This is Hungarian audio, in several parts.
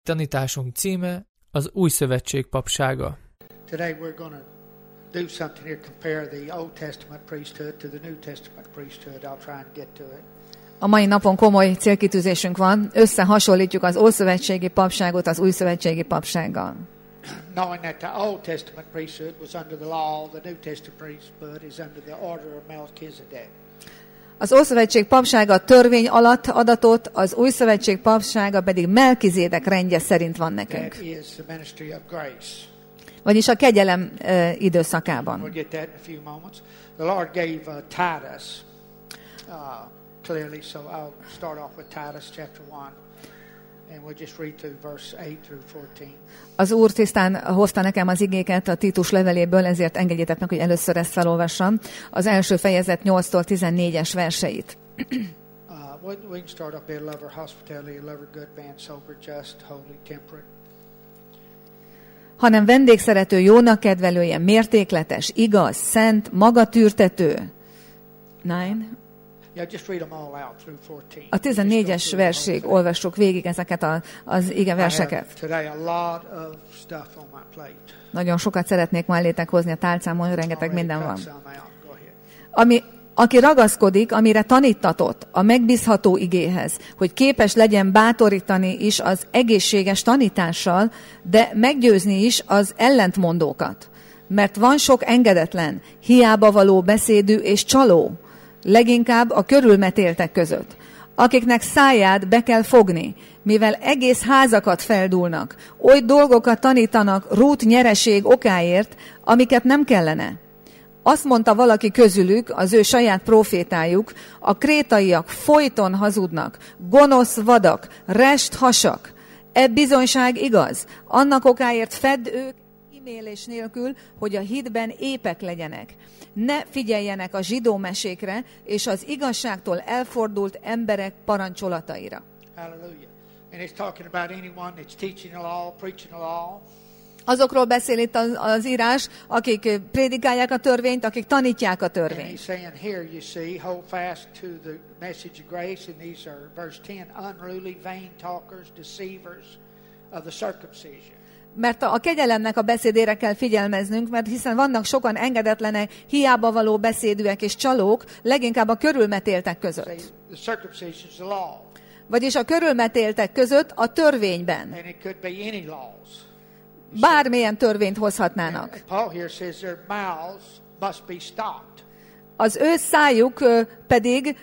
Tanításunk címe az Új Szövetség papsága. Today we're going to do something here, compare the Old Testament priesthood to the New Testament priesthood. I'll try and get to it. A mai napon komoly célkitűzésünk van, összehasonlítjuk az Ószövetségi papságot az Újszövetségi papsággal. Knowing that the Old Testament priesthood was under the law, the New Testament priesthood is under the order of Melchizedek. Az Ószövetség papsága törvény alatt adatott, az Újszövetség papsága pedig Melkizédek rendje szerint van nekünk. That is the ministry of grace. Vagyis a kegyelem időszakában. We'll get that in a few moments. The Lord gave Titus clearly, so I'll start off with Titus chapter 1. And we'll just read through verse 8 through 14. Az Úr tisztán hozta nekem az igéket a Títus leveléből, ezért engedjétek meg, hogy először ezt felolvassam. Az első fejezet 8-tól 14-es verseit. We can start up there. Lover hospitality, lover good man, sober, just, holy, temperate. Hanem vendégszerető, jónak kedvelője, mértékletes, igaz, szent, magatűrtető. 9. Yeah, just read them all out through 14. A 14-es versig olvassuk végig ezeket az ige verseket. Today a lot of stuff on my plate. Nagyon sokat szeretnék ma elétek hozni a tálcámon, rengeteg minden van. Go ahead. Aki ragaszkodik, amire tanítatott, a megbízható igéhez, hogy képes legyen bátorítani is az egészséges tanítással, de meggyőzni is az ellentmondókat. Mert van sok engedetlen, hiába való beszédű és csaló, leginkább a körülmetéltek között, akiknek száját be kell fogni, mivel egész házakat feldúlnak, oly dolgokat tanítanak rút nyereség okáért, amiket nem kellene. Azt mondta valaki közülük, az ő saját profétájuk, a krétaiak folyton hazudnak, gonosz vadak, rest hasak. E bizonyság igaz, annak okáért fedd ők kímélés nélkül, hogy a hitben épek legyenek. Ne figyeljenek a zsidó mesékre és az igazságtól elfordult emberek parancsolataira. Hallelujah. And it's talking about anyone that's teaching the law, preaching the law. Azokról beszél itt az írás, akik prédikálják a törvényt, akik tanítják a And törvényt. he's saying here, you see, hold fast to the message of grace, and these are, verse 10, unruly, vain talkers, deceivers of the circumcision. Mert a kegyelemnek a beszédére kell figyelmeznünk, mert hiszen vannak sokan engedetlenek, hiába való beszédűek és csalók, leginkább a körülmetéltek See, között. the circumcision is the law, Vagyis a körülmetéltek között a törvényben. and it could be any laws. Bármilyen törvényt hozhatnának. And Paul here says their mouths must be stopped. Az ő szájuk pedig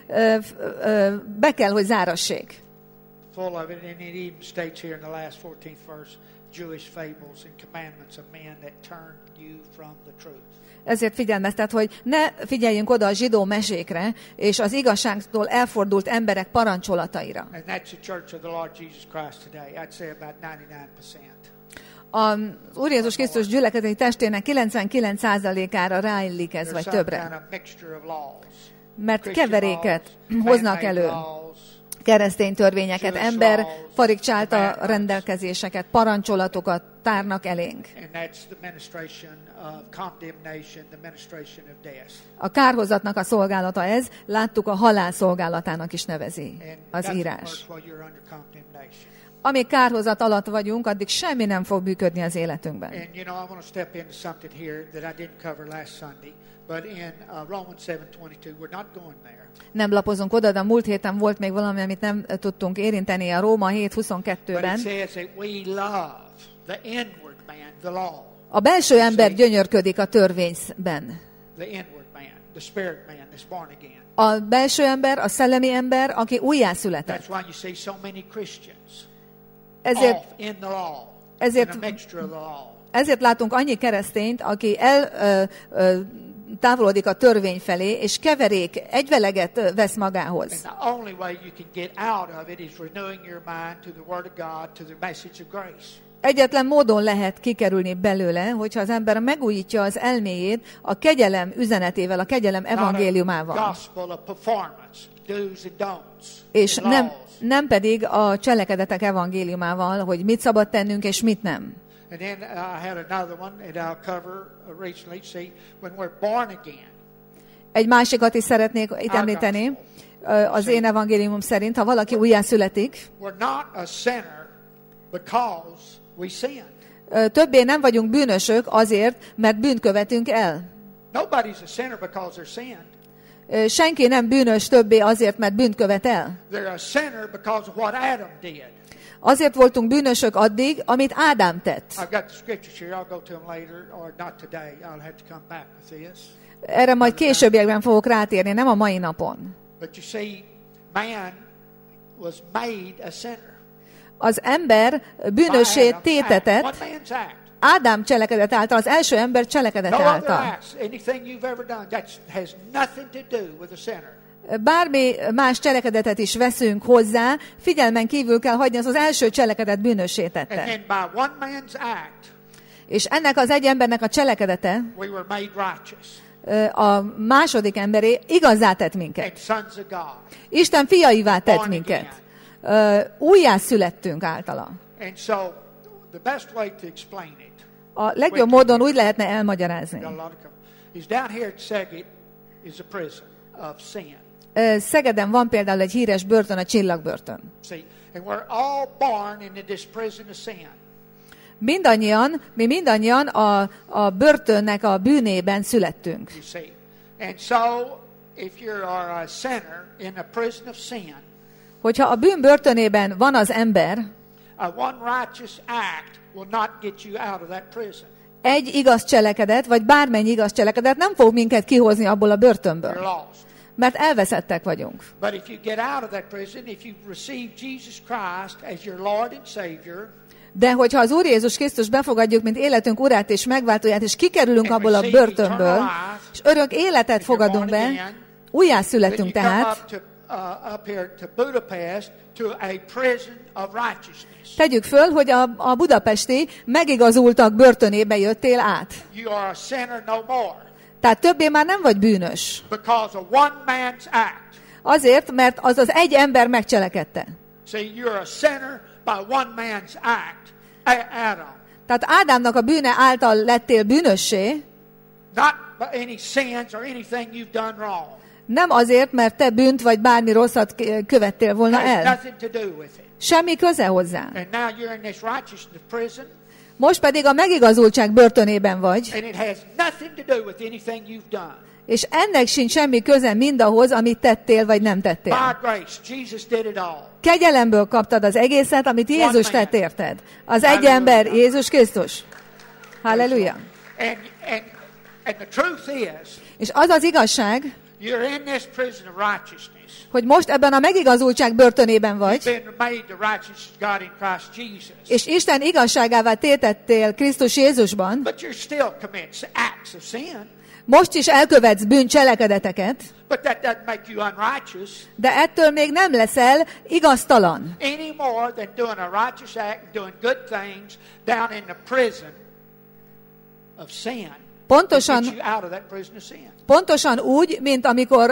be kell, hogy zárassék. Full of it, and it even states here in the last 14th verse, Jewish fables and commandments of men that turn you from the truth. Ezért figyelmeztet, hogy ne figyeljünk oda a zsidó mesékre, és az igazságtól elfordult emberek parancsolataira. And that's the church of the Lord Jesus Christ today. I'd say about 99%. Az Úr Jézus Krisztus gyülekezeti testének 99%-ára ráillik ez, vagy There's some kind többre. of mixture of laws. Mert Christian keveréket laws, hoznak man-made elő. laws, Keresztény törvényeket, Jewish ember laws, farigcsálta commandments. rendelkezéseket, parancsolatokat tárnak elénk. And that's the ministration of condemnation, the ministration of death. A kárhozatnak a szolgálata ez, láttuk, a halál szolgálatának is nevezi And az nothing írás. works while you're under condemnation. Amíg kárhozat alatt vagyunk, addig semmi nem fog működni az életünkben. And you know, I want to step into something here that I didn't cover last Sunday, but in Romans 7:22, we're not going there. Nem lapozunk oda, de a múlt héten volt még valami, amit nem tudtunk érinteni a Róma But it 7:22-ben. says that we love the inward man, the law. A belső ember gyönyörködik a törvényben. The inward man, the spirit man that's born again. A belső ember, a szellemi ember, aki újjászületett. That's why you see so many Christians Ezért, off in the law, ezért- in a mixture of the law. ezért látunk annyi keresztényt, aki távolodik a törvény felé, és keverék, egyveleget vesz And magához. the only way you can get out of it is renewing your mind to the Word of God, to the message of grace. Egyetlen módon lehet kikerülni belőle, hogyha az ember megújítja az elméjét a kegyelem üzenetével, a kegyelem Not a evangéliumával. gospel of performance, do's and don'ts, És and laws. nem pedig a cselekedetek evangéliumával, hogy mit szabad tennünk és mit nem. And then I had another one that I'll cover recently. See, when we're born again, Egy másikat is szeretnék itt említeni. Az én evangéliumom szerint, ha valaki újjászületik, we're not a sinner because we sinned. Többé nem vagyunk bűnösök azért, mert bűnt követünk el. Nobody's a sinner because they're sinned. Senki nem bűnös többé azért, mert bűnt követ el. They're a sinner because of what Adam did. Azért voltunk bűnösök addig, amit Ádám tett. I've got the scriptures here. I'll go to them later, or not today. I'll have to come back with this. Erre majd későbbiekben fogok rátérni, nem a mai napon. But you see, man was made a sinner. Az ember bűnössé tétetett What man's act? Ádám cselekedet által, az első ember cselekedet No other által. acts, anything you've ever done, that has nothing to do with a sinner. Bármi más cselekedetet is veszünk hozzá, figyelmen kívül kell hagyni, az első cselekedet bűnössé And tette. then by one man's act, És ennek az egy embernek a cselekedete, we were made righteous a második emberé igazá tett minket. and sons of God. Isten fiaivá tett Born minket. again. Újjá születtünk általa. And so, the best way to explain it, A legjobb módon úgy lehetne elmagyarázni. got a lot of is down here at Szeged is a prison of sin. Szegeden van például egy híres börtön, a Csillagbörtön. See, and we're all born into this prison of sin. Mi mindannyian a börtönnek a bűnében születtünk. You see, and so if you are a sinner in a prison of sin, Hogyha a bűn börtönében van az ember, one righteous act will not get you out of that prison. egy igaz cselekedet, vagy bármennyi igaz cselekedet nem fog minket kihozni abból a You're börtönből. lost. Mert elveszettek vagyunk. But if you get out of that prison, if you receive Jesus Christ as your Lord and Savior, De hogyha az Úr Jézus Krisztus befogadjuk, mint életünk urát és megváltóját, és kikerülünk abból a börtönből, és örök életet fogadunk be, újjá then születünk you come tehát, up here to Budapest to a prison of righteousness. tegyük föl, hogy a budapesti megigazultak börtönébe jöttél át. You are a sinner no more Tehát többé már nem vagy bűnös. because of one man's act. Azért, mert az az egy ember megcselekedte. See, you're a sinner by one man's act, Adam. Tehát Ádámnak a bűne által lettél bűnössé, Not by any sins or anything you've done wrong. nem azért, mert te bűnt vagy bármi rosszat követtél volna Has el. nothing to do with it. Semmi köze hozzá. And now you're in this righteousness prison, Most pedig a megigazultság börtönében vagy, and it has nothing to do with anything you've done. és ennek sincs semmi köze mindahhoz, amit tettél vagy nem tettél. By grace, Jesus did it all. Kegyelemből kaptad az egészet, amit Jézus tett érted. Az egy Halleluja. ember, Jézus Krisztus. Halleluja. And the truth is, És az az igazság, you're in this prison of righteousness. hogy most ebben a megigazultság börtönében vagy, You've been made the righteous of God in Christ Jesus. és Isten igazságává tétettél Krisztus Jézusban, But you're still committing acts of sin. most is elkövetsz bűncselekadeteket, But that doesn't make you unrighteous de ettől még nem leszel igaztalan. any more than doing a righteous act and doing good things down in the prison of sin. Pontosan- To get you out of that prison of sin. Pontosan úgy, mint amikor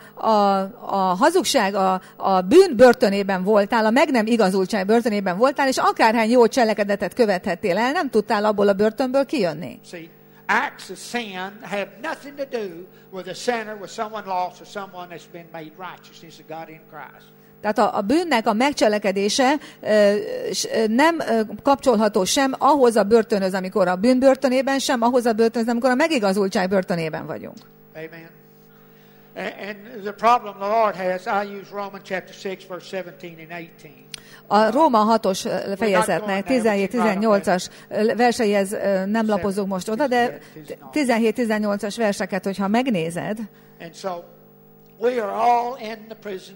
a hazugság, a bűn börtönében voltál, a meg nem igazultság börtönében voltál, és akárhány jó cselekedetet követhettél el, nem tudtál abból a börtönből kijönni. See, acts of sin have nothing to do with a sinner, with someone lost, or someone that's been made righteousness of God in Christ. Tehát a bűnnek a megcselekedése nem kapcsolható sem ahhoz a börtönhöz, amikor a bűn börtönében, sem ahhoz a börtönhöz, amikor a megigazultság börtönében vagyunk. Amen. And the problem the Lord has, I use Romans chapter 6, verse 17 and 18. A Róma 6-os fejezetnek 17-18-as verseihez nem lapozunk most oda, de 17-18-as verseket, hogyha megnézed, And so we are all in the prison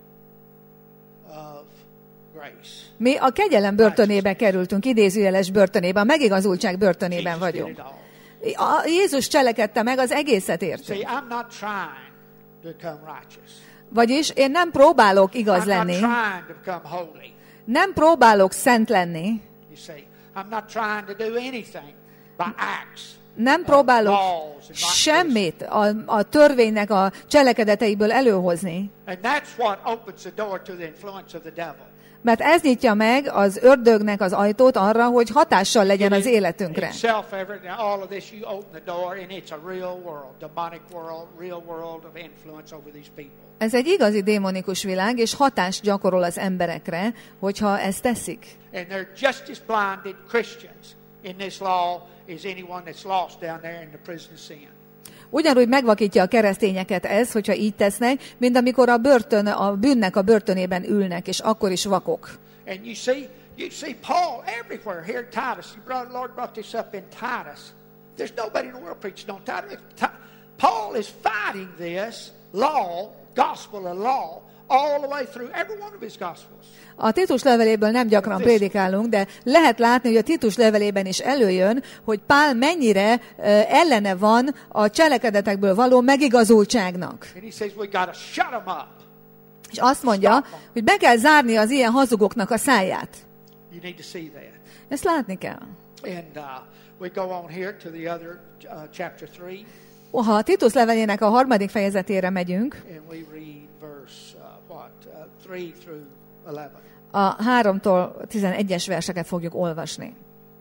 of grace. mi a kegyelem börtönébe kerültünk, idézőjeles börtönébe, a megigazultság börtönében Jesus did vagyunk. it all. A Jézus cselekedte meg, az egészet értünk. See, I'm not trying to become righteous. Vagyis én nem próbálok igaz I'm not lenni, trying to become holy. nem próbálok szent lenni, You see, I'm not trying to do anything by acts. nem próbálok semmit a törvénynek a cselekedeteiből előhozni, And that's what opens the door to the influence of the devil. mert ez nyitja meg az ördögnek az ajtót arra, hogy hatással legyen az életünkre. It's self-evident, and all of this, you open the door, and it's a real world, demonic world, real world of influence over these people. Ez egy igazi démonikus világ, és hatást gyakorol az emberekre, hogyha ezt teszik. And they're just as blinded Christians in this law as anyone that's lost down there in the prison of sin. Ugyanúgy megvakítja a keresztényeket ez, hogyha így tesznek, mint amikor a bűnnek a börtönében ülnek, és akkor is vakok. And you see Paul everywhere here in Titus. Lord brought this up in Titus. There's nobody in the world preaching on Titus. Paul is fighting this law, gospel of law, all the way through every one of his gospels. A Titus leveléből nem gyakran prédikálunk, de lehet látni, hogy a Titus levelében is előjön, hogy Pál mennyire ellene van a cselekedetekből való megigazultságnak. And he says we got to shut them up. És azt mondja, hogy be kell zárni az ilyen hazugoknak a száját. You need to see that. Ezt látni kell. And we go on here to the other chapter 3. Ha a Titus levelének a 3. fejezetére megyünk, And we read verse 3 through 11. a 3-tól 11-es verseket fogjuk olvasni.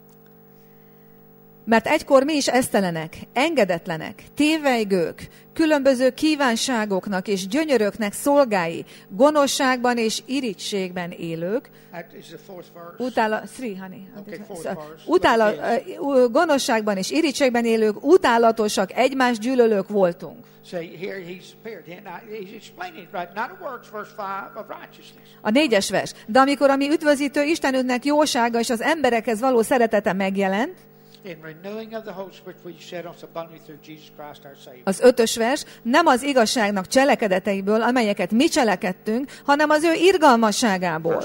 Mert egykor mi is esztelenek, engedetlenek, tévejgők, különböző kívánságoknak és gyönyöröknek szolgái, gonoszságban és irigységben élők, gonoszságban és irigységben élők, utálatosak, egymást gyűlölők voltunk. A 4-es vers. De amikor a mi üdvözítő Istenünknek jósága és az emberekhez való szeretete megjelent, az 5-ös vers, nem az igazságnak cselekedeteiből, amelyeket mi cselekedtünk, hanem az ő irgalmasságából.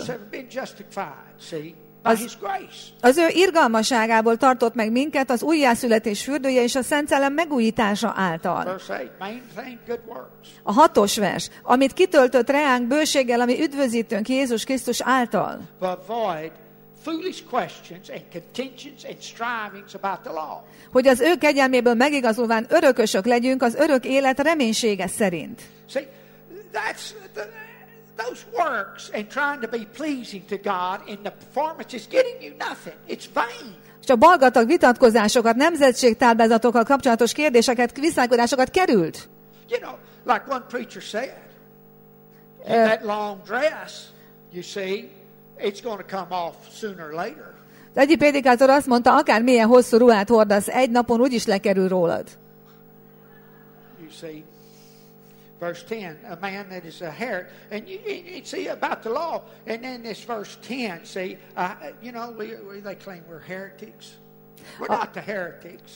Az ő irgalmasságából tartott meg minket az újjászületés fürdője és a Szent Szellem megújítása által. A 6-os vers, amit kitöltött reánk bőséggel, ami üdvözítőnk Jézus Krisztus által. Foolish questions and contentions and strivings about the law. Hogy az ő kegyelméből megigazulván örökösök legyünk az örök élet reménysége szerint. See, those works and trying to be pleasing to God in the performance is getting you nothing. It's vain. És a balgatag vitatkozásokat, nemzetségtáblázatokkal kapcsolatos kérdéseket, viszálykodásokat került. You know, like one preacher said, in that long dress, you see, it's going to come off sooner or later. Az egyik prédikátor azt mondta, akár milyen hosszú ruhát hordasz, egy napon úgyis lekerül rólad. You see, verse 10, a man that is a heretic, and you see about the law, and then this verse 10, see, you know, they claim we're heretics. We're not the heretics.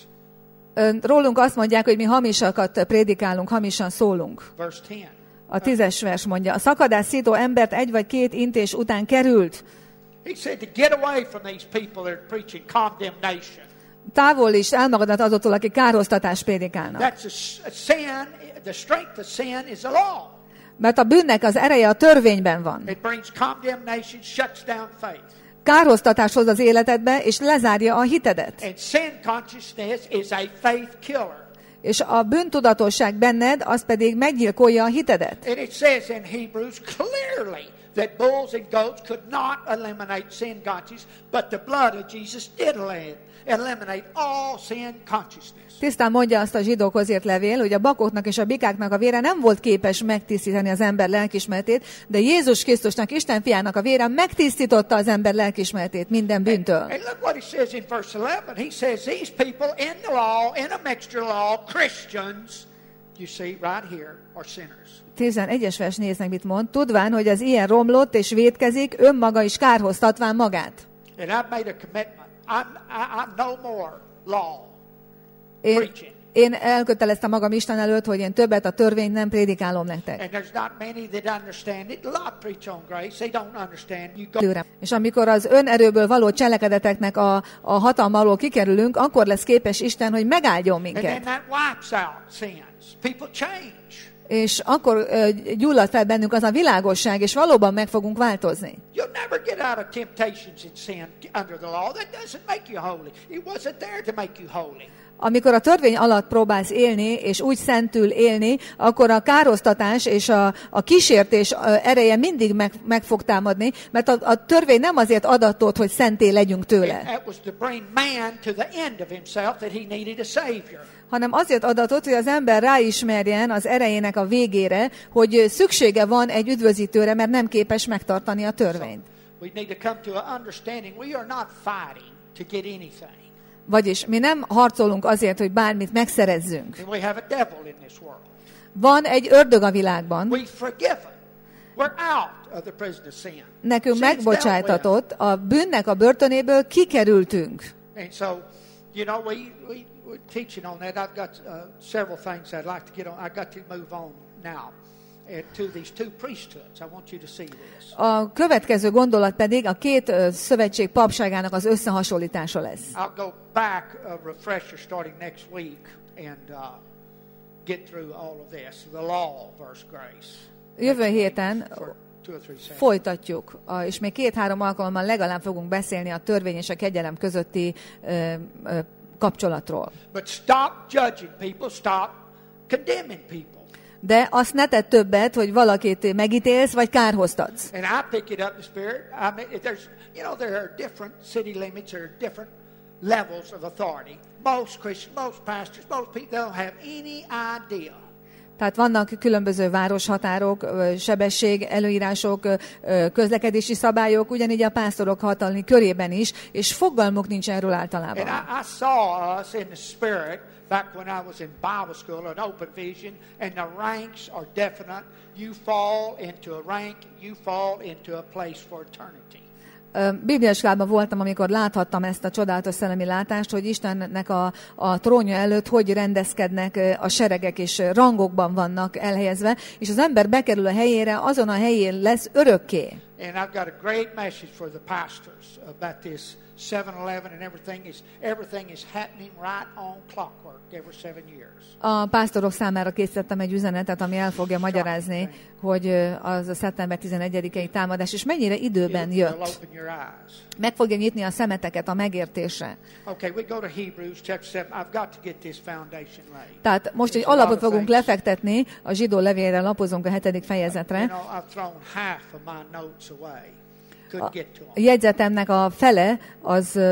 Rólunk azt mondják, hogy mi hamisakat prédikálunk, hamisan szólunk. Verse 10. A 10-es vers mondja, a szakadás szító embert 1 vagy 2 intés után került. He said to get away from these people that are preaching condemnation. Távol is elmagadat azoktól, akik károsztatást prédikálnak. That's a sin. The strength of sin is the law. Mert a bűnnek az ereje a törvényben van. It brings condemnation, shuts down faith. Károsztatást hoz az életedbe, és lezárja a hitedet. And sin consciousness is a faith killer. És a bűntudatosság benned, az pedig meggyilkolja a hitedet. And it says in Hebrews clearly that bulls and goats could not eliminate sin consciousness, but the blood of Jesus did eliminate all sin consciousness. Tisztán mondja azt a zsidókhoz írt levél, hogy a bakoknak és a bikáknak a vére nem volt képes megtisztítani az ember lelkiismeretét, de Jézus Krisztusnak, Isten fiának a vére megtisztította az ember lelkiismeretét minden bűntől. And look what he says in verse 11. He says these people in the law, in a mixture law, Christians, you see right here, are sinners. 11-es vers, néznek, mit mond. Tudván, hogy az ilyen romlott és vétkezik, önmaga is kárhoztatván magát. And I've made a commitment. I'm no more law preaching. Én elköteleztem magam Isten előtt, hogy én többet a törvényt nem prédikálom nektek. And there's not many that understand it. A lot preach on grace. They don't understand. You go. És amikor az önerőből való cselekedeteknek a hatalma alól kikerülünk, akkor lesz képes Isten, hogy megáldjon minket. And then that wipes out sins. People change. És akkor gyullad fel bennünk az a világosság, és valóban meg fogunk változni. You'll never get out of temptations and sin under the law. That doesn't make you holy. It wasn't there to make you holy. Amikor a törvény alatt próbálsz élni, és úgy szentül élni, akkor a károsztatás és a kísértés ereje mindig meg fog támadni, mert a törvény nem azért adatott, hogy szenté legyünk tőle, hanem azért adatot, hogy az ember ráismerjen az erejének a végére, hogy szüksége van egy üdvözítőre, mert nem képes megtartani a törvényt. We need to come to an understanding. We are not fighting to get anything. Vagyis mi nem harcolunk azért, hogy bármit megszerezzünk. And we have a devil in this world. Van egy ördög a világban. We've forgiven. We're out of the prison of sin. Nekünk Sin's dealt megbocsájtatott, a bűnnek a börtönéből kikerültünk. with. And so, you know, we're teaching on that. I've got several things I'd like to get on. I've got to move on now to these two priesthoods. I want you to see this. A következő gondolat pedig a két szövetség papságának az összehasonlítása lesz. I'll go back a refresher starting next week and get through all of this. The law versus grace. Jövő héten For 2 or 3 sessions. folytatjuk, és még 2-3 alkalommal legalább fogunk beszélni a törvény és a kegyelem közötti kapcsolatról. But stop judging people. Stop condemning people. De azt ne tedd többet, hogy valakit megítélsz, vagy kárhoztatsz. And I pick it up in the spirit. I mean, there's, you know, there are different city limits, there are different levels of authority. Most Christians, most pastors, most people don't have any idea. Tehát vannak különböző városhatárok, sebesség, előírások, közlekedési szabályok, ugyanígy a pásztorok hatalmi körében is, és fogalmuk nincs erről általában. And I saw us in the spirit back when I was in Bible school, an open vision, and the ranks are definite. You fall into a rank, you fall into a place for eternity. Bibliaiskolában voltam, amikor láthattam ezt a csodálatos szellemi látást, hogy Istennek a trónja előtt hogy rendezkednek a seregek, és rangokban vannak elhelyezve, és az ember bekerül a helyére, azon a helyén lesz örökké. And I've got a great message for the pastors about this 7-Eleven and everything is happening right on clockwork every 7 years. A pásztorok számára készítettem egy üzenetet, ami el fogja magyarázni, hogy az a szeptember 11-i támadás, és mennyire időben It'll jött. open your eyes. Meg fogja nyitni a szemeteket a megértésre. Okay, we go to Hebrews chapter 7. I've got to get this foundation laid. Tehát most egy There's a lot alapot of fogunk things. lefektetni, a zsidó levélre lapozunk a 7. fejezetre. You know, I've thrown half of my notes away. Couldn't get to A them. jegyzetemnek a fele, az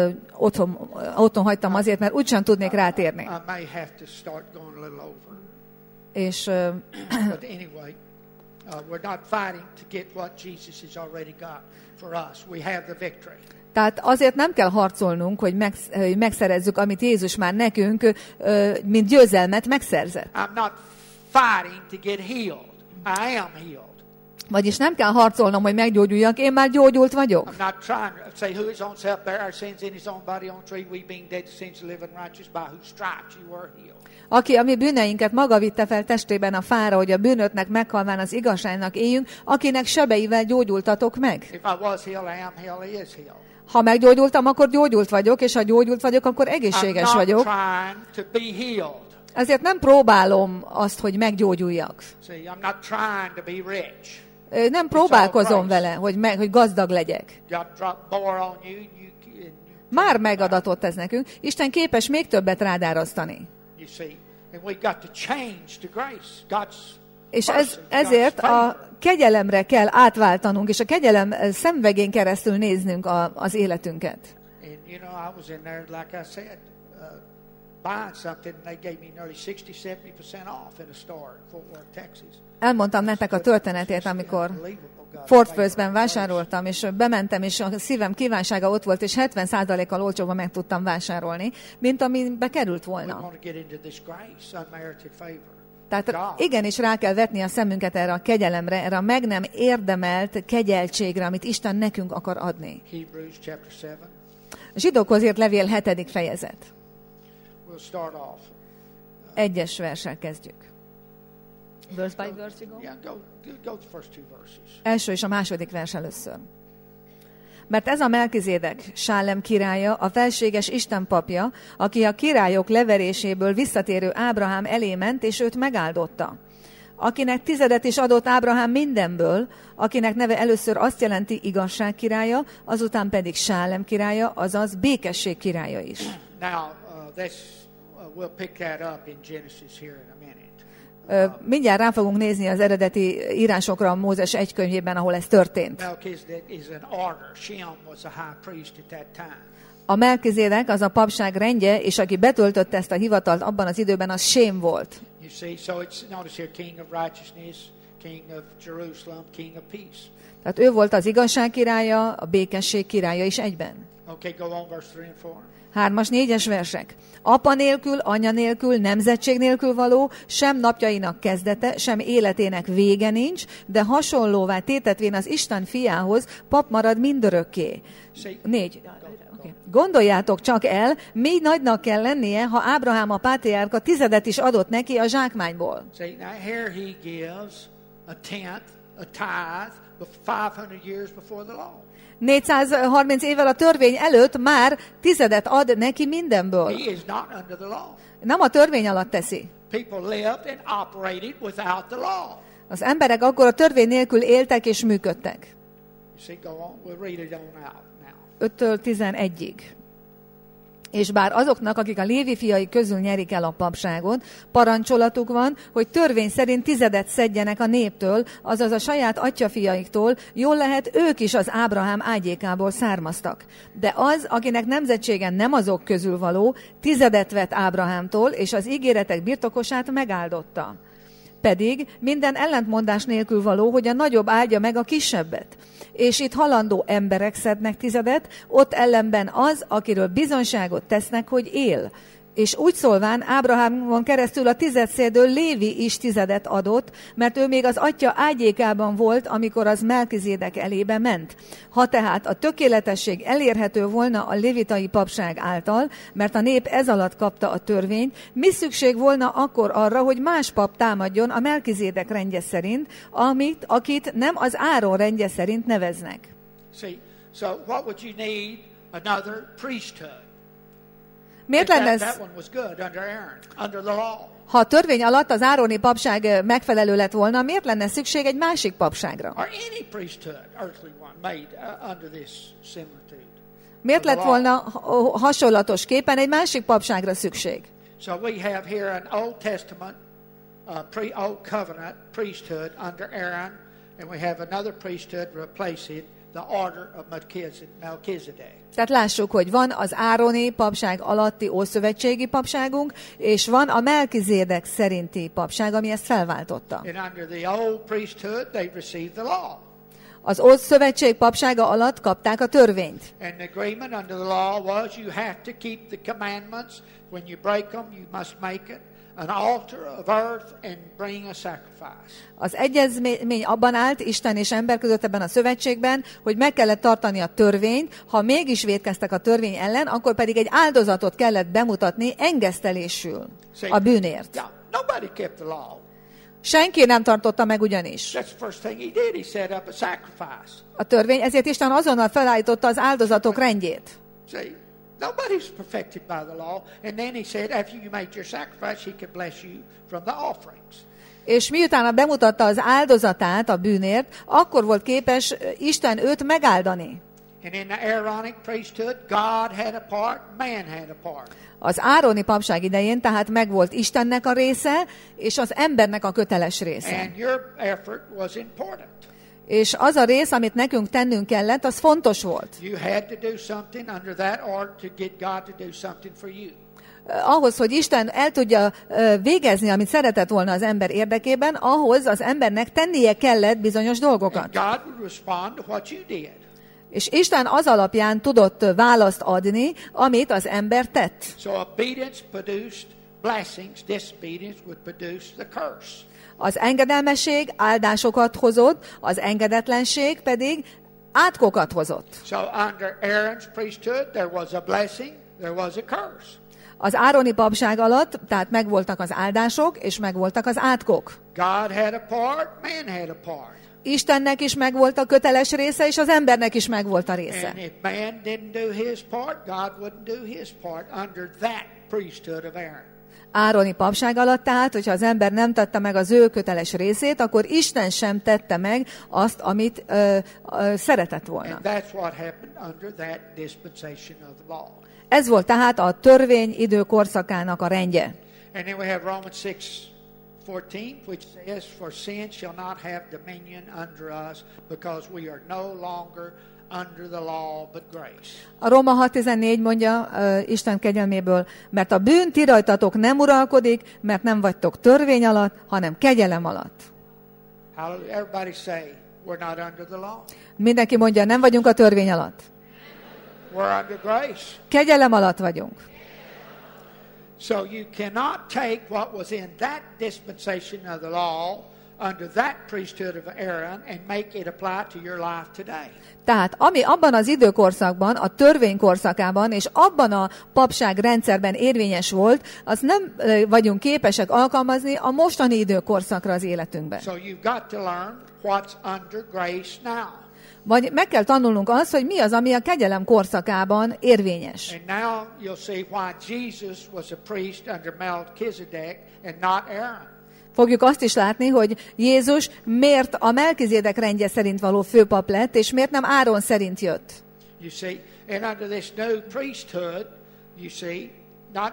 otthon hagytam azért, mert úgysem tudnék rátérni. I may have to start going a little over. És But anyway, we're not fighting to get what Jesus has already got for us. We have the victory. tehát azért nem kell harcolnunk, hogy megszerezzük, amit Jézus már nekünk, mint győzelmet megszerzett. I'm not fighting to get healed. I am healed. Vagyis nem kell harcolnom, hogy meggyógyuljak, én már gyógyult vagyok. I'm not trying to say who his own self bare our sins in his own body on tree, we being dead to sins live and righteous, by whose stripes you were healed. Aki a mi bűneinket maga vitte fel testében a fára, hogy a bűnöknek meghalván az igazságnak éljünk, akinek sebeivel gyógyultatok meg. If I was healed, I am healed, he is healed. Ha meggyógyultam, akkor gyógyult vagyok, és ha gyógyult vagyok, akkor I'm egészséges not vagyok. trying to be healed. Ezért nem próbálom azt, hogy meggyógyuljak. See, I'm not trying to be rich. Nem próbálkozom vele, hogy gazdag legyek. God dropped more on you, Már megadatott ez nekünk. Isten képes még többet rád árasztani. you see. And we got to change to grace. God's És mercy, ezért God's favor. a kegyelemre kell átváltanunk, és a kegyelem szemvegén keresztül néznünk az életünket. And you know, I was in there, like I said, buying something, and they gave me nearly 60-70% off in a store in Fort Worth, Texas. Elmondtam nektek a történetét, amikor Fort Worth-ben vásároltam, és bementem, és a szívem kívánsága ott volt, és 70%-kal olcsóban meg tudtam vásárolni, mint amibe került We volna. want to get into this grace, unmerited favor. Tehát God. igenis rá kell vetni a szemünket erre a kegyelemre, erre a meg nem érdemelt kegyeltségre, amit Isten nekünk akar adni. Hebrews chapter 7. Zsidókhoz írt levél 7. fejezet. We'll start off. 1. verssel kezdjük. Verse by verse you go? Yeah, go the first 2 verses. Első és a második vers először. Mert ez a Melkizédek, Sálem királya, a felséges Isten papja, aki a királyok leveréséből visszatérő Ábrahám elé ment, és őt megáldotta. Akinek 10 is adott Ábrahám mindenből, akinek neve először azt jelenti igazság királya, azután pedig Sálem királya, azaz békesség királya is. Now, we'll pick that up in Genesis here in a minute. Mindjárt rá fogunk nézni az eredeti írásokra a Mózes 1 könyvében, ahol ez történt. Melchizedek is an order. Shem was a high priest at that time. A Melkizédek az a papság rendje, és aki betöltötte ezt a hivatalt abban az időben, az Sém volt. You see, so it's notice here, King of righteousness, King of Jerusalem, King of peace. Tehát ő volt az igazság királya, a békesség királya is egyben. Okay, go on, verse 3 and 4. 3-as, 4-es versek. Apa nélkül, anya nélkül, nemzetség nélkül való, sem napjainak kezdete, sem életének vége nincs, de hasonlóvá tétetvén az Isten fiához, pap marad mindörökké. 4. Okay. Gondoljátok csak el, mi nagynak kell lennie, ha Ábrahám a pátriárka 10 is adott neki a zsákmányból. See, now here he gives a tenth, a tithe, 500 years before the law. 430 évvel a törvény előtt már 10 ad neki mindenből. He is not under the law. Nem a törvény alatt teszi. People lived and operated without the law. Az emberek akkor a törvény nélkül éltek és működtek. You see, go on. We'll read it on out now. 5-től 11-ig. És bár azoknak, akik a Lévi fiai közül nyerik el a papságot, parancsolatuk van, hogy törvény szerint 10 szedjenek a néptől, azaz a saját atyafiaiktól, jól lehet ők is az Ábrahám ágyékából származtak. De az, akinek nemzetsége nem azok közül való, 10 vett Ábrahámtól, és az ígéretek birtokosát megáldotta. Pedig minden ellentmondás nélkül való, hogy a nagyobb áldja meg a kisebbet. És itt halandó emberek szednek 10, ott ellenben az, akiről bizonyságot tesznek, hogy él. És úgy szólván Ábrahámon keresztül a 10 szédől Lévi is 10 adott, mert ő még az atya ágyékában volt, amikor az Melkizédek elébe ment. Ha tehát a tökéletesség elérhető volna a lévitai papság által, mert a nép ez alatt kapta a törvényt, mi szükség volna akkor arra, hogy más pap támadjon a Melkizédek rendje szerint, akit nem az Áron rendje szerint neveznek? See, so what would you need? Another priesthood. Miért lenne ez? That one was good under Aaron, under the law. Ha a törvény alatt az ároni papság megfelelő lett volna, miért lenne szükség egy másik papságra? Or any priesthood, earthly one, made under this similitude. Miért lett volna hasonlatosképpen egy másik papságra szükség? So we have here an Old Testament, Old Covenant priesthood under Aaron, and we have another priesthood replacing the order of Melchizedek. Tehát lássuk, hogy van az ároni papság alatti ószövetségi papságunk, és van a Melkizédek szerinti papság, ami ezt felváltotta. And under the old priesthood, they received the law. Az Ószövetség papsága alatt kapták a törvényt. And the agreement under the law was you have to keep the commandments. When you break them, you must make it an altar of earth and bring a sacrifice. Az egyezmény abban állt Isten és ember között ebben a szövetségben, hogy meg kellett tartani a törvényt, ha mégis vétkeztek a törvény ellen, akkor pedig egy áldozatot kellett bemutatni engesztelésül a bűnért. Yeah, nobody kept the law. Senki nem tartotta meg ugyanis That's the first thing he did. He set up a sacrifice. a törvény, ezért Isten azonnal felállította az áldozatok rendjét. See, nobody's perfected by the law. And then he said, after you made your sacrifice, he could bless you from the offerings. És miután bemutatta az áldozatát a bűnért, akkor volt képes Isten őt megáldani. And in the Aaronic priesthood, God had a part, man had a part. Az ároni papság idején tehát megvolt Istennek a része, és az embernek a köteles része. And your effort was important. És az a rész, amit nekünk tennünk kellett, az fontos volt. You had to do something under that order to get God to do something for you. Ahhoz, hogy Isten el tudja végezni, amit szeretett volna az ember érdekében, ahhoz az embernek tennie kellett bizonyos dolgokat. And God would respond to what you did. És Isten az alapján tudott választ adni, amit az ember tett. So obedience produced blessings, disobedience would produce the curse. Az engedelmesség áldásokat hozott, az engedetlenség pedig átkokat hozott. So under Aaron's priesthood, there was a blessing, there was a curse. Az ároni papság alatt, tehát megvoltak az áldások, és megvoltak az átkok. God had a part, man had a part. Istennek is megvolt a köteles része, és az embernek is megvolt a része. And if man didn't do his part, God wouldn't do his part under that priesthood of Aaron. Ároni papság alatt tehát, hogyha az ember nem tette meg az ő köteles részét, akkor Isten sem tette meg azt, amit szeretett volna. And that's what happened under that dispensation of the law. Ez volt tehát a törvény időkorszakának a rendje. And then we have Romans 6:14, which says, "For sin shall not have dominion under us, because we are no longer under the law, but grace. A Róma 6.14 mondja Isten kegyelméből, mert a bűn ti rajtatok nem uralkodik, mert nem vagytok törvény alatt, hanem kegyelem alatt. Hallelujah. Everybody say, we're not under the law. Mindenki mondja, nem vagyunk a törvény alatt. We're under grace. Kegyelem alatt vagyunk. So you cannot take what was in that dispensation of the law under that priesthood of Aaron and make it apply to your life today. Tehát ami abban az időkorszakban, a törvény korszakában és abban a papság rendszerben érvényes volt, azt nem vagyunk képesek alkalmazni a mostani időkorszakra az életünkben. So you've got to learn what's under grace now. Vagy meg kell tanulnunk azt, hogy mi az, ami a kegyelem korszakában érvényes. And now you'll see why Jesus was a priest under Melchizedek and not Aaron. Fogjuk azt is látni, hogy Jézus miért a Melkizédek rendje szerint való főpap lett, és miért nem Áron szerint jött. You see, and under this new priesthood, you see, not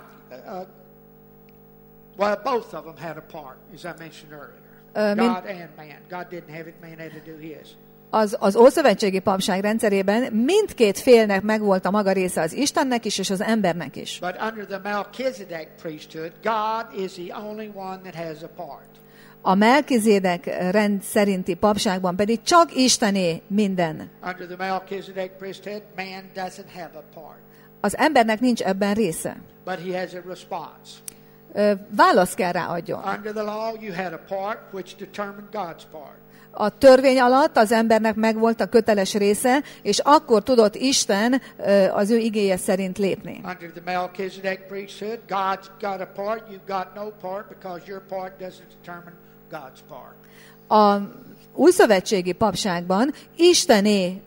well, both of them had a part, as I mentioned earlier. God and man. God didn't have it; man had to do his. Az ószövetségi papság rendszerében mindkét félnek megvolt a maga része, az Istennek is és az embernek is. But under the Melchizedek priesthood, God is the only one that has a part. A Melkizédek rend szerinti papságban pedig csak Istené minden. Under the Melchizedek priesthood, man doesn't have a part. Az embernek nincs ebben része. But he has a response. Választ kell rá adjon. Under the law, you had a part which determined God's part. A törvény alatt az embernek megvolt a köteles része, és akkor tudott Isten az ő igéje szerint lépni. Under the Melchizedek priesthood, God's got a part, you've got no part because your part doesn't determine God's part. A újszövetségi papságban Istené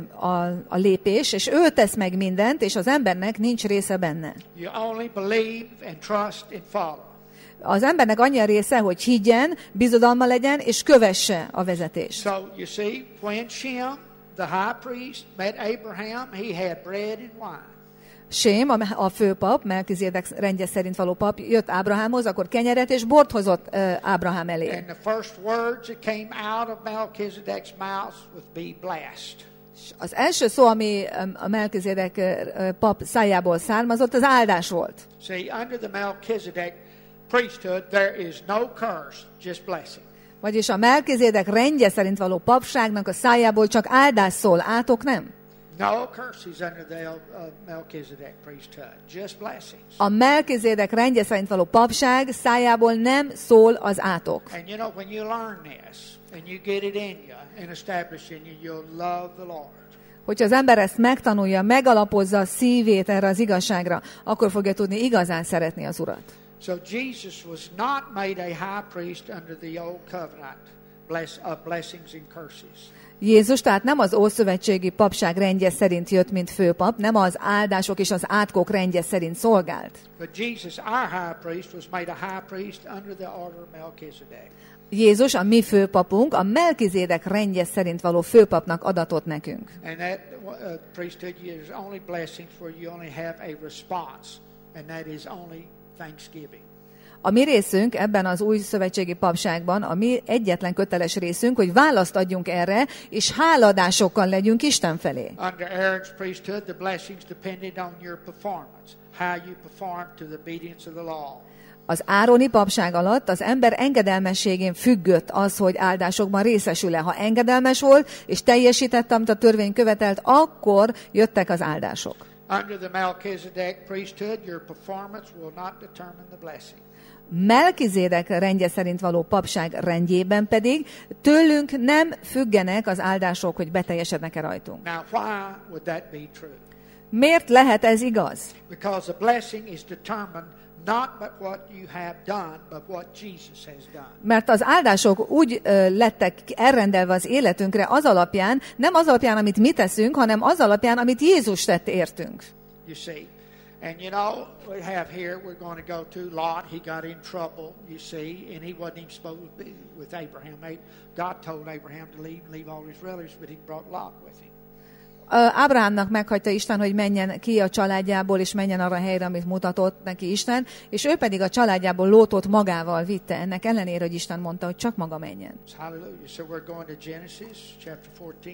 a lépés, és ő tesz meg mindent, és az embernek nincs része benne. You only believe and trust and follow. Az embernek annyi a része, hogy higgyen, bizodalma legyen, és kövesse a vezetést. So you see, when Shem, the high priest, met Abraham, he had bread and wine. Sém, a főpap, Melkizédek rendje szerint való pap, jött Ábrahámhoz, akkor kenyeret és bort hozott Ábrahám elé. And the first words that came out of Melchizedek's mouth was be blessed. Az első szó, ami a Melkizédek pap szájából származott, az áldás volt. See, under the Melchizedek priesthood, there is no curse, just blessing. Vagyis a Melkizédek rendje szerint való papságnak a szájából csak áldás szól, átok nem. No curses under the Melchizedek priesthood, just blessings. A Melkizédek rendje szerint való papság szájából nem szól az átok. And you know, when you learn this, and you get it in you, and establish in you, you'll love the Lord. Hogyha az ember ezt megtanulja, megalapozza a szívét erre az igazságra, akkor fogja tudni igazán szeretni az Urat. So Jesus was not made a high priest under the old covenant of blessings and curses. Jézus tehát nem az ószövetségi papság rendje szerint jött, mint főpap, nem az áldások és az átkok rendje szerint szolgált. But Jesus, our high priest, was made a high priest under the order of Melchizedek. Jézus, a mi főpapunk, a Melkizédek rendje szerint való főpapnak adatott nekünk. And that priesthood is only blessings where you only have a response, and that is only thanksgiving. A mi részünk ebben az új szövetségi papságban, a mi egyetlen köteles részünk, hogy választ adjunk erre, és háladásokkal legyünk Isten felé. Under Aaron's priesthood, the blessings depended on your performance, how you performed to the obedience of the law. Az Ároni papság alatt az ember engedelmességén függött az, hogy áldásokban részesül-e. Ha engedelmes volt, és teljesítette, amit a törvény követelt, akkor jöttek az áldások. Under the Melchizedek priesthood, your performance will not determine the blessing. Melkizédek rendje szerint való papság rendjében pedig tőlünk nem függenek az áldások, hogy beteljesednek-e rajtunk. Now, why would that be true? Miért lehet ez igaz? Because the blessing is determined not by what you have done, but what Jesus has done. Mert az áldások úgy lettek elrendelve az életünkre az alapján, nem az alapján, amit mi teszünk, hanem az alapján, amit Jézus tett értünk. You see, and you know, we have here, we're going to go to Lot. He got in trouble, you see, and he wasn't even supposed to be with Abraham. God told Abraham to leave all his relatives, but he brought Lot with him. Ábrahámnak meghagyta Isten, hogy menjen ki a családjából, és menjen arra a helyre, amit mutatott neki Isten, és ő pedig a családjából Lótot magával vitte, ennek ellenére, hogy Isten mondta, hogy csak maga menjen. Hallelujah. So we're going to Genesis chapter 14.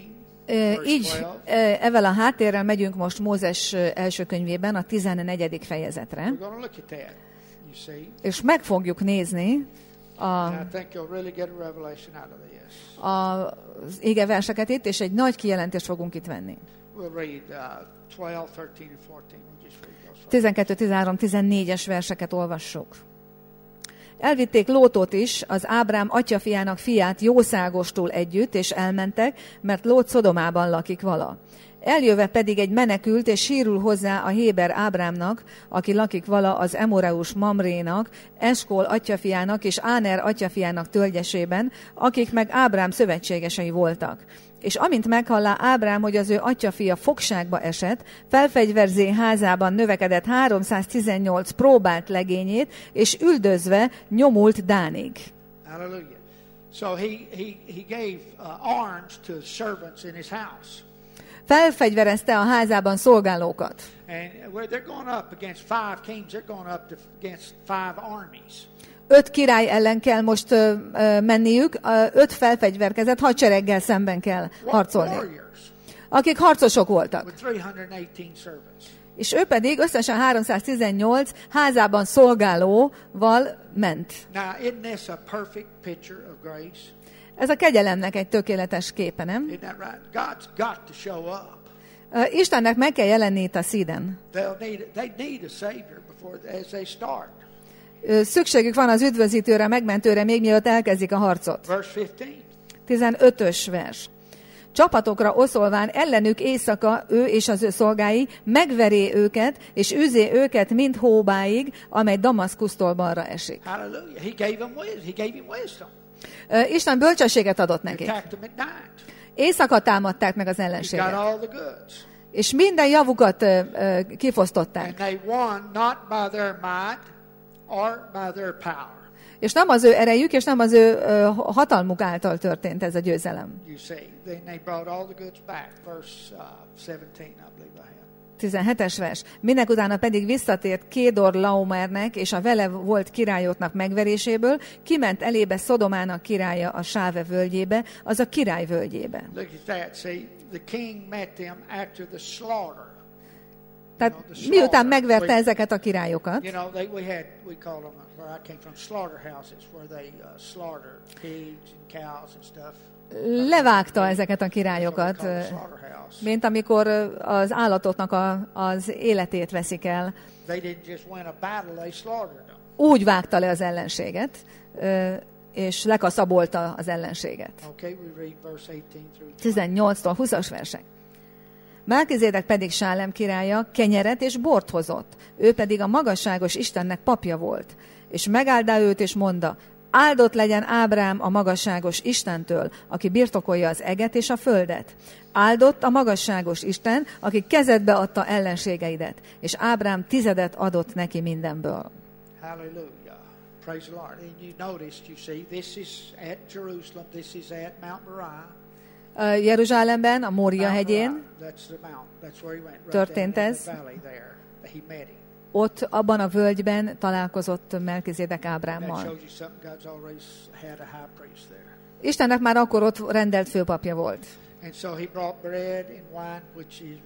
Így ezzel a háttérrel megyünk most Mózes első könyvében a 14. fejezetre, We're going to look at that, you see. és meg fogjuk nézni And I think you'll really get a revelation out of this. az ége verseket itt, és egy nagy kijelentést fogunk itt venni. We'll read 12, 13, and 14. We'll just read those. 12, 13, 14-es verseket olvassuk. Elvitték Lótot is, az Ábrám atyafiának fiát jószágostól együtt, és elmentek, mert Lót Szodomában lakik vala. Eljöve pedig egy menekült, és sírul hozzá a héber Ábrámnak, aki lakik vala az Emoreus Mamrénak, Eskol atyafiának és Áner atyafiának tölgyesében, akik meg Ábrám szövetségesei voltak. És amint meghallá Ábrám, hogy az ő atyafia fogságba esett, felfegyverzé házában növekedett 318 próbált legényét, és üldözve nyomult Dánig. Hallelujah. So he gave arms to the servants in his house. Felfegyverezte a házában szolgálókat. And where they're going up against 5 kings, they're going up against 5 armies. 5 király ellen kell most menniük, 5 felfegyverkezett hadsereggel szemben kell harcolni, Warriors akik harcosok voltak. with 318 servants. És ő pedig összesen 318 házában szolgálóval ment. Now, isn't this a perfect picture of grace? Ez a kegyelemnek egy tökéletes képe, nem? Isn't that right? God's got to show up. Istennek meg kell jelenni itt a szíden. They need a Savior before as they start. Szükségük van az üdvözítőre, megmentőre, még mielőtt elkezdik a harcot. Verse 15. 15-ös vers. Csapatokra oszolván ellenük éjszaka ő és az ő szolgái megveré őket, és üzé őket mind Hóbáig, amely Damaszkusztól balra esik. Hallelujah. He gave him wisdom. Isten bölcsességet adott He nekik. attacked them at night. Éjszaka támadták meg az He got ellenséget. all the goods. És minden javukat kifosztották. And they won not by their might or by their power. És nem az ő erejük, és nem az ő hatalmuk által történt ez a győzelem. You see, then they brought all the goods back. Verse 17, I believe I have. 17-es vers. Mindenutána pedig visszatért Kédor Laomernek és a vele volt királyoknak megveréséből, kiment elébe Szodomának királya a Sáve völgyébe, az a király völgyébe. Look at that. See, the king met them after the slaughter. Tehát miután megverte ezeket a királyokat, You know, we call them, where I came from, slaughterhouses, where they slaughtered pigs and cows and stuff. levágta ezeket a That's what we királyokat, call a slaughterhouse. mint amikor az állatoknak az életét veszik el. They didn't just win a battle, they slaughtered them. Úgy vágta le az ellenséget, és lekaszabolta az ellenséget. Okay, we read verse 18 through 18-tól 20-as versek. Melkizédek pedig Sálem királya kenyeret és bort hozott, ő pedig a magasságos Istennek papja volt. És megáldá őt, és mondta, áldott legyen Ábrám a magasságos Istentől, aki birtokolja az eget és a földet. Áldott a magasságos Isten, aki kezedbe adta ellenségeidet, és Ábrám 10 adott neki mindenből. Hallelujah. Praise the Lord. And you noticed, you see, this is at Jerusalem, this is at Mount Moriah. Jeruzsálemben, a Mória hegyén, That's the mount. That's where he went. Right történt there in ez. the valley there. He met him. ott abban a völgyben találkozott Melkizédek That Ábrámmal. shows you something. God's already had a high priest there. Istennek már akkor ott rendelt főpapja volt. And so he brought bread and wine, which is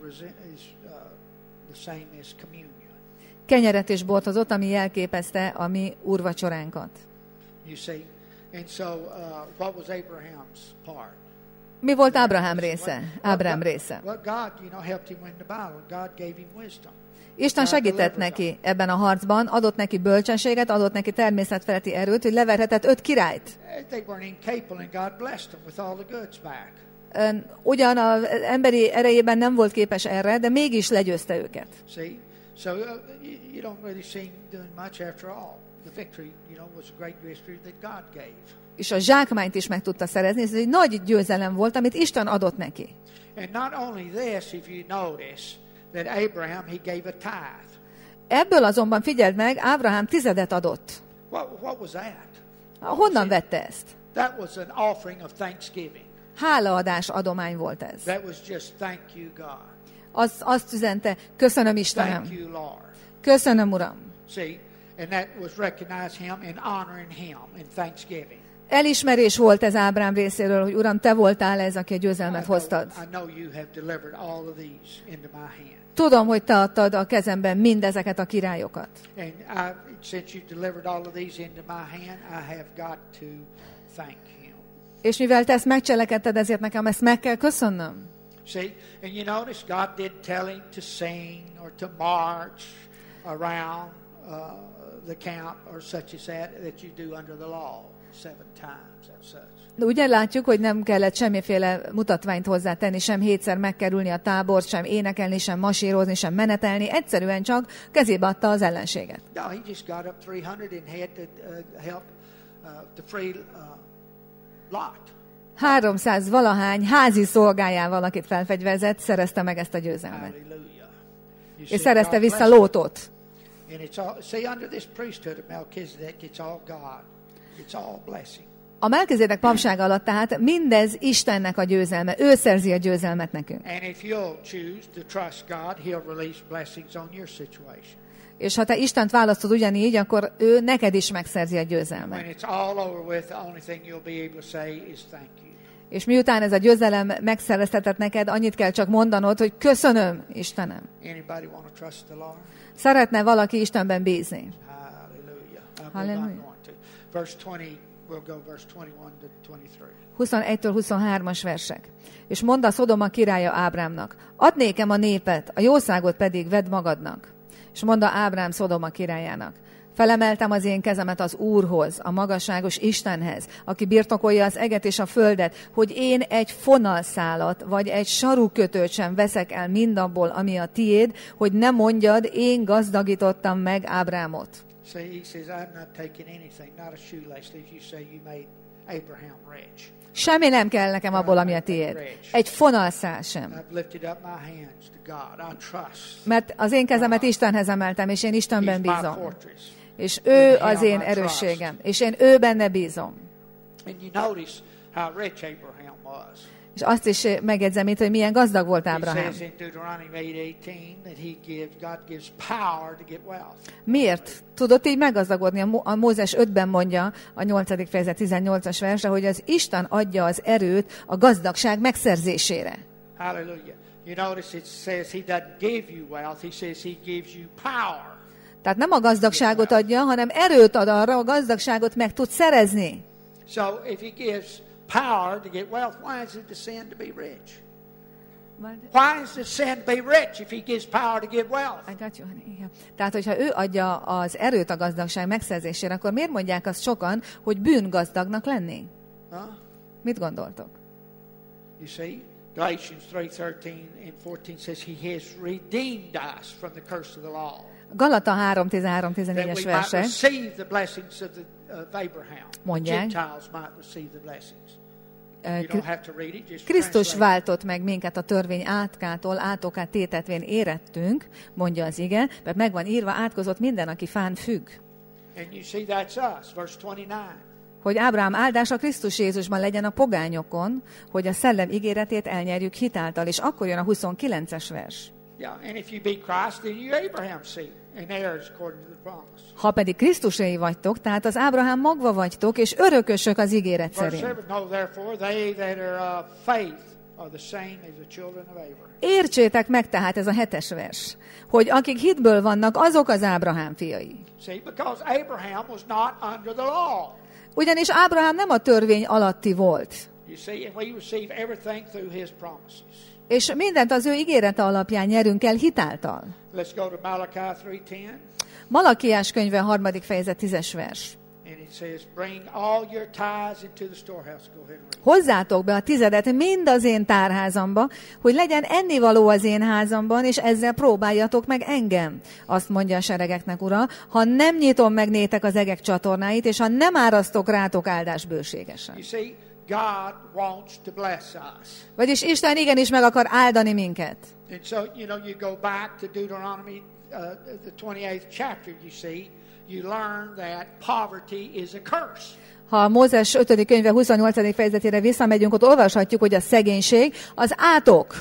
the same as communion. Kenyeret és bort hozott, ami jelképezte a mi úrvacsoránkat. You see? And so what was Abraham's part? Mi volt Ábrahám része? Ábrám része. Well, God, helped him win the battle. God gave him wisdom. Isten segített neki ebben a harcban, adott neki bölcsességet, adott neki természetfeletti erőt, hogy leverhetett 5 királyt. They weren't incapable, and God blessed them with all the goods back. Ugyan az emberi erejében nem volt képes erre, de mégis legyőzte őket. See? So you don't really see him doing much after all. The victory, was a great victory that God gave. És a zsákmányt is meg tudta szerezni, ez egy nagy győzelem volt, amit Isten adott neki. And not only this, if you notice, that Abraham, he gave a tithe. Ebből azonban figyeld meg, Ábrahám 10 adott. What was that? Honnan vette ezt? That was an offering of thanksgiving. Hálaadás adomány volt ez. That was just thank you, God. Azt üzente, köszönöm Istenem, Thank you, Lord. köszönöm Uram. See, and that was recognizing him and honoring him in thanksgiving. elismerés volt ez Ábrám részéről, hogy Uram, te voltál ez, aki a győzelmet hoztad. I know you have delivered all of these into my hand. Tudom, hogy te adtad a kezemben mindezeket a királyokat. And since you delivered all of these into my hand, I have got to thank him. És mivel te ezt megcselekedted, ezért nekem ezt meg kell köszönnöm. See, and you notice God did tell him to sing or to march around the camp or such as that you do under the law 7 times and such. De ugye látjuk, hogy nem kellett semmiféle mutatványt hozzátenni, sem 7-szer megkerülni a tábort, sem énekelni, sem masírozni, sem menetelni. Egyszerűen csak kezébe adta az ellenséget. No, he just got up 300 and had to help to free Lot. 300 valahány házi szolgájával, akit felfegyverzett, szerezte meg ezt a győzelmet. Hallelujah. You És see, szerezte God vissza bless him. Lótot. And it's all, see, under this priesthood of Melchizedek, it's all God. It's all blessing. A Melkizedek papsága alatt tehát mindez Istennek a győzelme. Ő szerzi a győzelmet nekünk. And if you'll choose to trust God, he'll release blessings on your situation. És ha te Istent választod ugyanígy, akkor ő neked is megszerzi a győzelmet. When it's all over with, the only thing you'll be able to say is thank you. És miután ez a győzelem megszereztetett neked, annyit kell csak mondanod, hogy köszönöm, Istenem. Anybody want to trust the Lord? Szeretne valaki Istenben bízni? Hallelujah. Hallelujah. I'm going to. Verse 20, we'll go verse 21 to 23. 21-től 23-as versek. És mondd a Szodoma királya Ábrámnak, add nékem a népet, a jószágot pedig vedd magadnak. És mondta Ábrám Szodoma királyának, felemeltem az én kezemet az Úrhoz, a magasságos Istenhez, aki birtokolja az eget és a földet, hogy én egy fonalszálat, vagy egy sarúkötőt sem veszek el mindabból, ami a tiéd, hogy ne mondjad, én gazdagítottam meg Ábrámot. See, he says, I'm not taking anything, not a shoelace. If you say you made Abraham rich. Semmi nem kell nekem abból, ami a tiéd. Egy fonalszál sem. I've lifted up my hands to God. I trust. Mert az én kezemet Istenhez emeltem, és én Istenben He's my bízom. fortress. És ő az én erősségem, és én ő benne bízom. And you notice how rich Abraham was. És azt is megjegyzem itt, hogy milyen gazdag volt He Ábrahám. says in Deuteronomy 8:18 that God gives power to get wealth. Miért tudott így meggazdagodni? A Mózes 5-ben mondja, a 8. fejezet 18-as verse, hogy az Isten adja az erőt a gazdagság megszerzésére. Hallelujah. You notice it says he doesn't give you wealth. He says he gives you power. Tehát nem a gazdagságot adja, hanem erőt ad arra, a gazdagságot meg tud szerezni. So if he gives power to get wealth, why is it the sin to be rich? Why is it sin to be rich if he gives power to get wealth? I got you, honey. Yeah. Tehát, hogyha ő adja az erőt a gazdagság megszerzésére, akkor miért mondják azt sokan, hogy bűngazdagnak lenni? Huh? Mit gondoltok? You see, Galatians 3:13 and 14 says he has redeemed us from the curse of the law. Galata That 3:13-14-es we might verse. receive the blessings of Abraham. The Mondják. Gentiles might receive the blessings. You don't have to read it, just Krisztus translate. váltott meg minket a törvény átkától, átokát tétetvén érettünk, mondja az ige, mert megvan írva, átkozott minden, aki fán függ. And you see that's us, verse 29. Hogy Ábrahám áldása Krisztus Jézusban legyen a pogányokon, hogy a szellem ígéretét elnyerjük hitáltal, és akkor jön a 29-es vers. Yeah, and if you be Christ, then you're Abraham's seed and heirs according to the promise. Ha pedig Krisztusé vagytok, tehát az Ábrahám magva vagytok, és örökösök az ígéret Verse szerint. 7, no, therefore, they that are of faith are the same as the children of Abraham. Értsétek meg tehát ez a 7-es vers, hogy akik hitből vannak, azok az Ábrahám fiai. See, because Abraham was not under the law. Ugyanis Ábrahám nem a törvény alatti volt, You see, and we receive everything through his promises. és mindent az ő ígérete alapján nyerünk el hitáltal. Let's go to Malachi 3:10. Malakiás könyve 3. fejezet 10-es vers. And it says, bring all your tithes into the storehouse. Go ahead and read. Hozzátok be a tizedet mind az én tárházamba, hogy legyen ennivaló az én házamban, és ezzel próbáljatok meg engem. Azt mondja a seregeknek Ura, ha nem nyitom meg nétek az egek csatornáit, és ha nem árasztok rátok áldás bőségesen. You see, God wants to bless us. Vagyis Isten igenis meg akar áldani minket. And so, you go back to Deuteronomy, the 28th chapter, you see, you learn that poverty is a curse. Ha a Mózes 5. könyve 28. fejezetére visszamegyünk, ott olvashatjuk, hogy a szegénység az átok.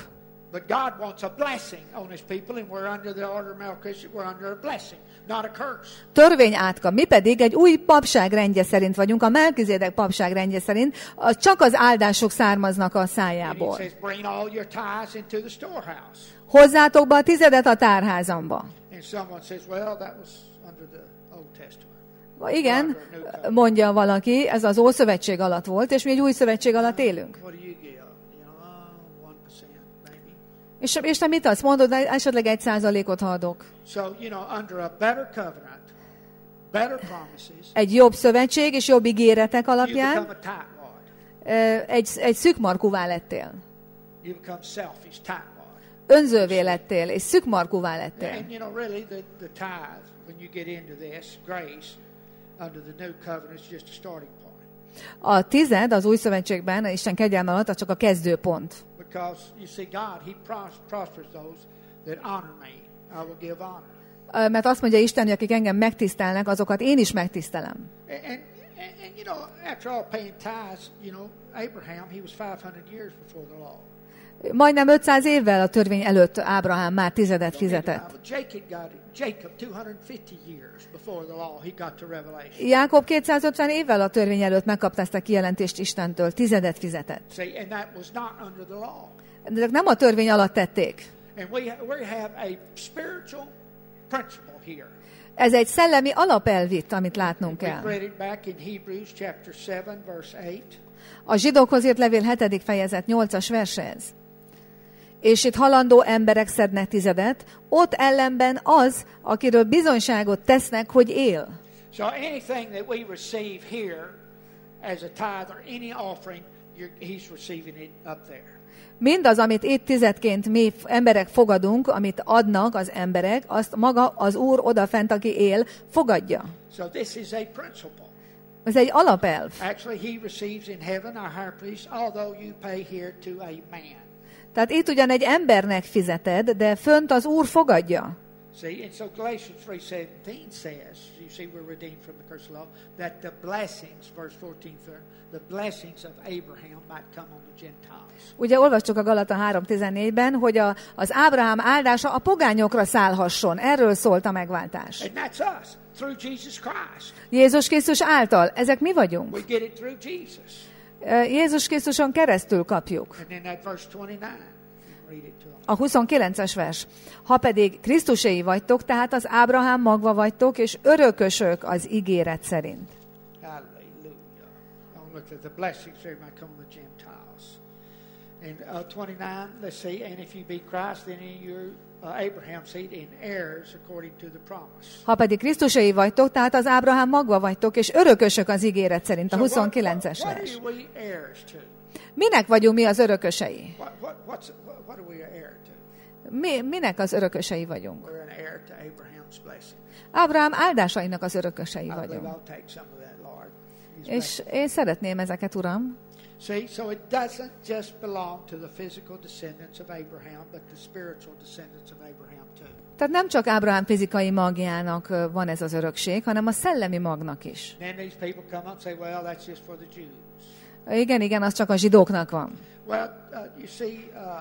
But God wants a blessing on His people, and we're under the order of Melchizedek. We're under a blessing, not a curse. Törvény átka. Mi pedig egy új papság rendje szerint vagyunk, a Melchizedek papság rendje szerint, csak az áldások származnak a And He szájából. says, bring all your tithes into the storehouse. Hozzátok be a tizedet a tárházamba. And someone says, well, that was under the Old Testament. Igen, mondja valaki, ez az Ószövetség alatt volt, és mi egy új szövetség alatt élünk. What do you give? 1% maybe. És te mit azt mondod, esetleg 1%-ot adok. So, under a better covenant, better promises, Egy jobb szövetség és jobb ígéretek you alapján become a tightwad. egy szűkmarkúvá lettél. You become selfish, tightwad. Önzővé lettél, és szűkmarkúvá lettél. And really the tithe, when you get into this, grace, under the new covenant, is just a starting point. A tized az új szövetségben, Isten kegyelme alatt, az csak a kezdőpont. Because you see, God, He prospers those that honor me. I will give honor. Mert azt mondja Isten, hogy akik engem megtisztelnek, azokat én is megtisztelem. And after all paying tithes, Abraham, he was 500 years before the law. Majdnem 500 évvel a törvény előtt Ábrahám már tizedet fizetett. Jacob 250 years before the law, he got to Revelation. Jákob 250 évvel a törvény előtt megkapta ezt a kijelentést Istentől, tizedet fizetett. See, and that was not under the law. De ezek nem a törvény alatt tették. And we have a spiritual principle here. Ez egy szellemi alapelv itt, amit látnunk We kell. read it back in Hebrews chapter 7, verse 8. A zsidókhoz írt levél 7. fejezet 8-as verse ez. És itt halandó emberek szednek tizedet, ott ellenben az, akiről bizonyságot tesznek, hogy él. So anything that we receive here as a tithe or any offering, he's receiving it up there. Mindaz, amit itt tizedként mi emberek fogadunk, amit adnak az emberek, azt maga az Úr odafent, aki él, fogadja. So this is a principle. Ez egy alapelv. Actually, he receives in heaven our high priest, although you pay here to a man. Tehát itt ugyan egy embernek fizeted, de fönt az Úr fogadja. See, and so Galatians 3:17 says, you see we're redeemed from the curse of the law, that the blessings, verse 14, the blessings of Abraham might come on the Gentiles. Ugye olvastuk a Galata 3:14-ben, hogy az Ábrahám áldása a pogányokra szállhasson. Erről szólt a megváltás. And that's us, through Jesus Christ. Jézus Krisztus által. Ezek mi We vagyunk. get it through Jesus. Jézus Krisztuson keresztül kapjuk. And then that verse 29, read it to them. A 29-es vers. Ha pedig Krisztuséi vagytok, tehát az Ábrahám magva vagytok, és örökösök az ígéret szerint. Hallelujah. Don't look at the blessings there might come on the Gentiles. And 29, let's see, and if you be Christ, then you're Abraham's seed in heirs according to the promise. Ha pedig Krisztuséi vagytok, tehát az Ábrahám magva vagytok, és örökösök az ígéret szerint. A 29-es What vers. are we heirs to? Minek vagyunk mi az örökösei? What are we an heir to? Minek az örökösei vagyunk? We're an heir to Abraham's blessing. Ábrahám áldásainak az örökösei I believe vagyunk. I'll take some of that, Lord. His És én szeretném ezeket, Uram. See, so it doesn't just belong to the physical descendants of Abraham, but the spiritual descendants of Abraham too. Tehát nem csak Ábrahám fizikai magjának van ez az örökség, hanem a szellemi magnak is. Then these people come up and say, well, that's just for the Jews. Igen, az csak a zsidóknak van. Well, you see,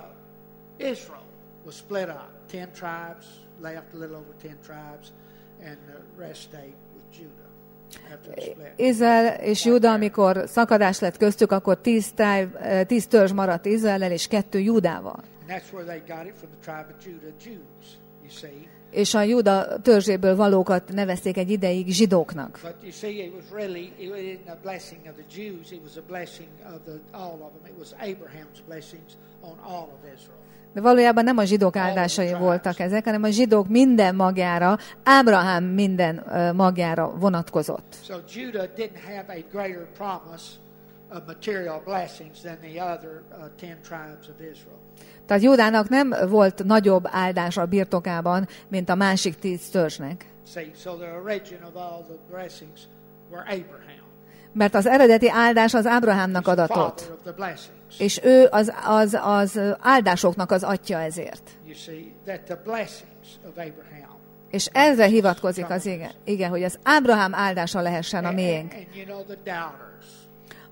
Israel was split up. 10 tribes left, a little over 10 tribes, and the rest stayed with Judah after the split. Izrael és Júda, amikor szakadás lett köztük, akkor 10 törzs maradt Izraellel, és 2 Júdával. And that's where they got it from the tribe of Judah, Jews, you see. És a Júda törzséből valókat nevezték egy ideig zsidóknak. But you see, it was really, it wasn't a blessing of the Jews, it was a blessing of all of them. It was Abraham's blessings on all of Israel. De valójában nem a zsidók áldásai voltak ezek, hanem a zsidók minden magjára, Ábrahám minden magjára vonatkozott. So Judah didn't have a greater promise of material blessings than the other 10 tribes of Israel. Tehát Júdának nem volt nagyobb áldás a birtokában, mint a másik 10 törzsnek. See, so the origin of all the blessings were Abraham. Mert az eredeti áldás az Ábrahámnak He's the adatott. father of the blessings. És ő az áldásoknak az atya ezért. You see, that the blessings of Abraham. És ezre hivatkozik az ige, hogy az Ábrahám áldása lehessen a miénk. And you know the doubters.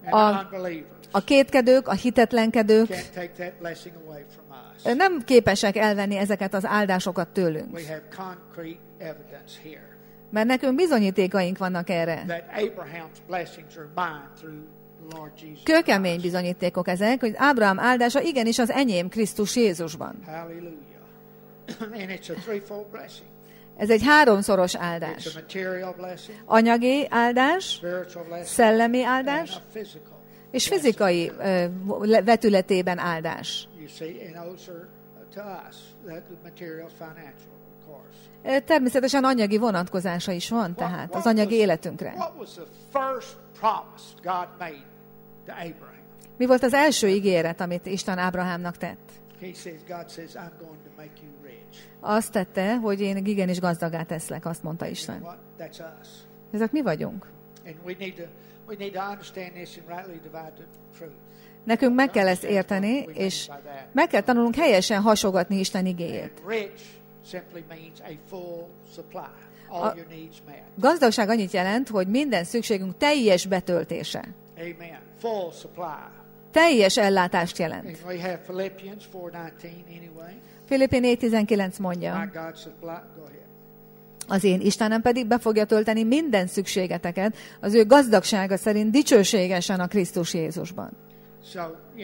And the unbelievers A kétkedők, a hitetlenkedők can't take that blessing away from us. nem képesek elvenni ezeket az áldásokat tőlünk. We have concrete evidence here Mert nekünk bizonyítékaink vannak erre. that Abraham's blessings are mine through the Lord Jesus Kőkemény Christ. bizonyítékok ezek, hogy Ábrahám áldása igenis az enyém Krisztus Jézusban. Hallelujah. And it's a threefold blessing. Ez egy háromszoros It's áldás. a material blessing, Anyagi áldás, spiritual blessing, szellemi and áldás, a physical. és fizikai vetületében áldás. You see, and those are to us. The material is financial, of course. Természetesen anyagi vonatkozása is van tehát az anyagi életünkre. What was the first promise God made to Abraham? Mi volt az első ígéret, amit Isten Ábrahámnak tett? God says, I'm going to make you rich. Azt tette, hogy én igenis gazdagá teszlek, azt mondta Isten. What? That's us. Ezek mi vagyunk. And we need to understand this and rightly divide the truth. Nekünk meg kell ezt érteni, és meg kell tanulnunk helyesen hasogatni Isten igéjét. And rich simply means a full supply. All your needs met. Gazdagság annyit jelent, hogy minden szükségünk teljes betöltése. Amen. Full supply. Teljes ellátást And jelent. we have Philippians 4:19 anyway. Filippin 4:19 mondja, My God supply. Go ahead. az én Istenem pedig be fogja tölteni minden szükségeteket, az ő gazdagsága szerint dicsőségesen a Krisztus Jézusban. So,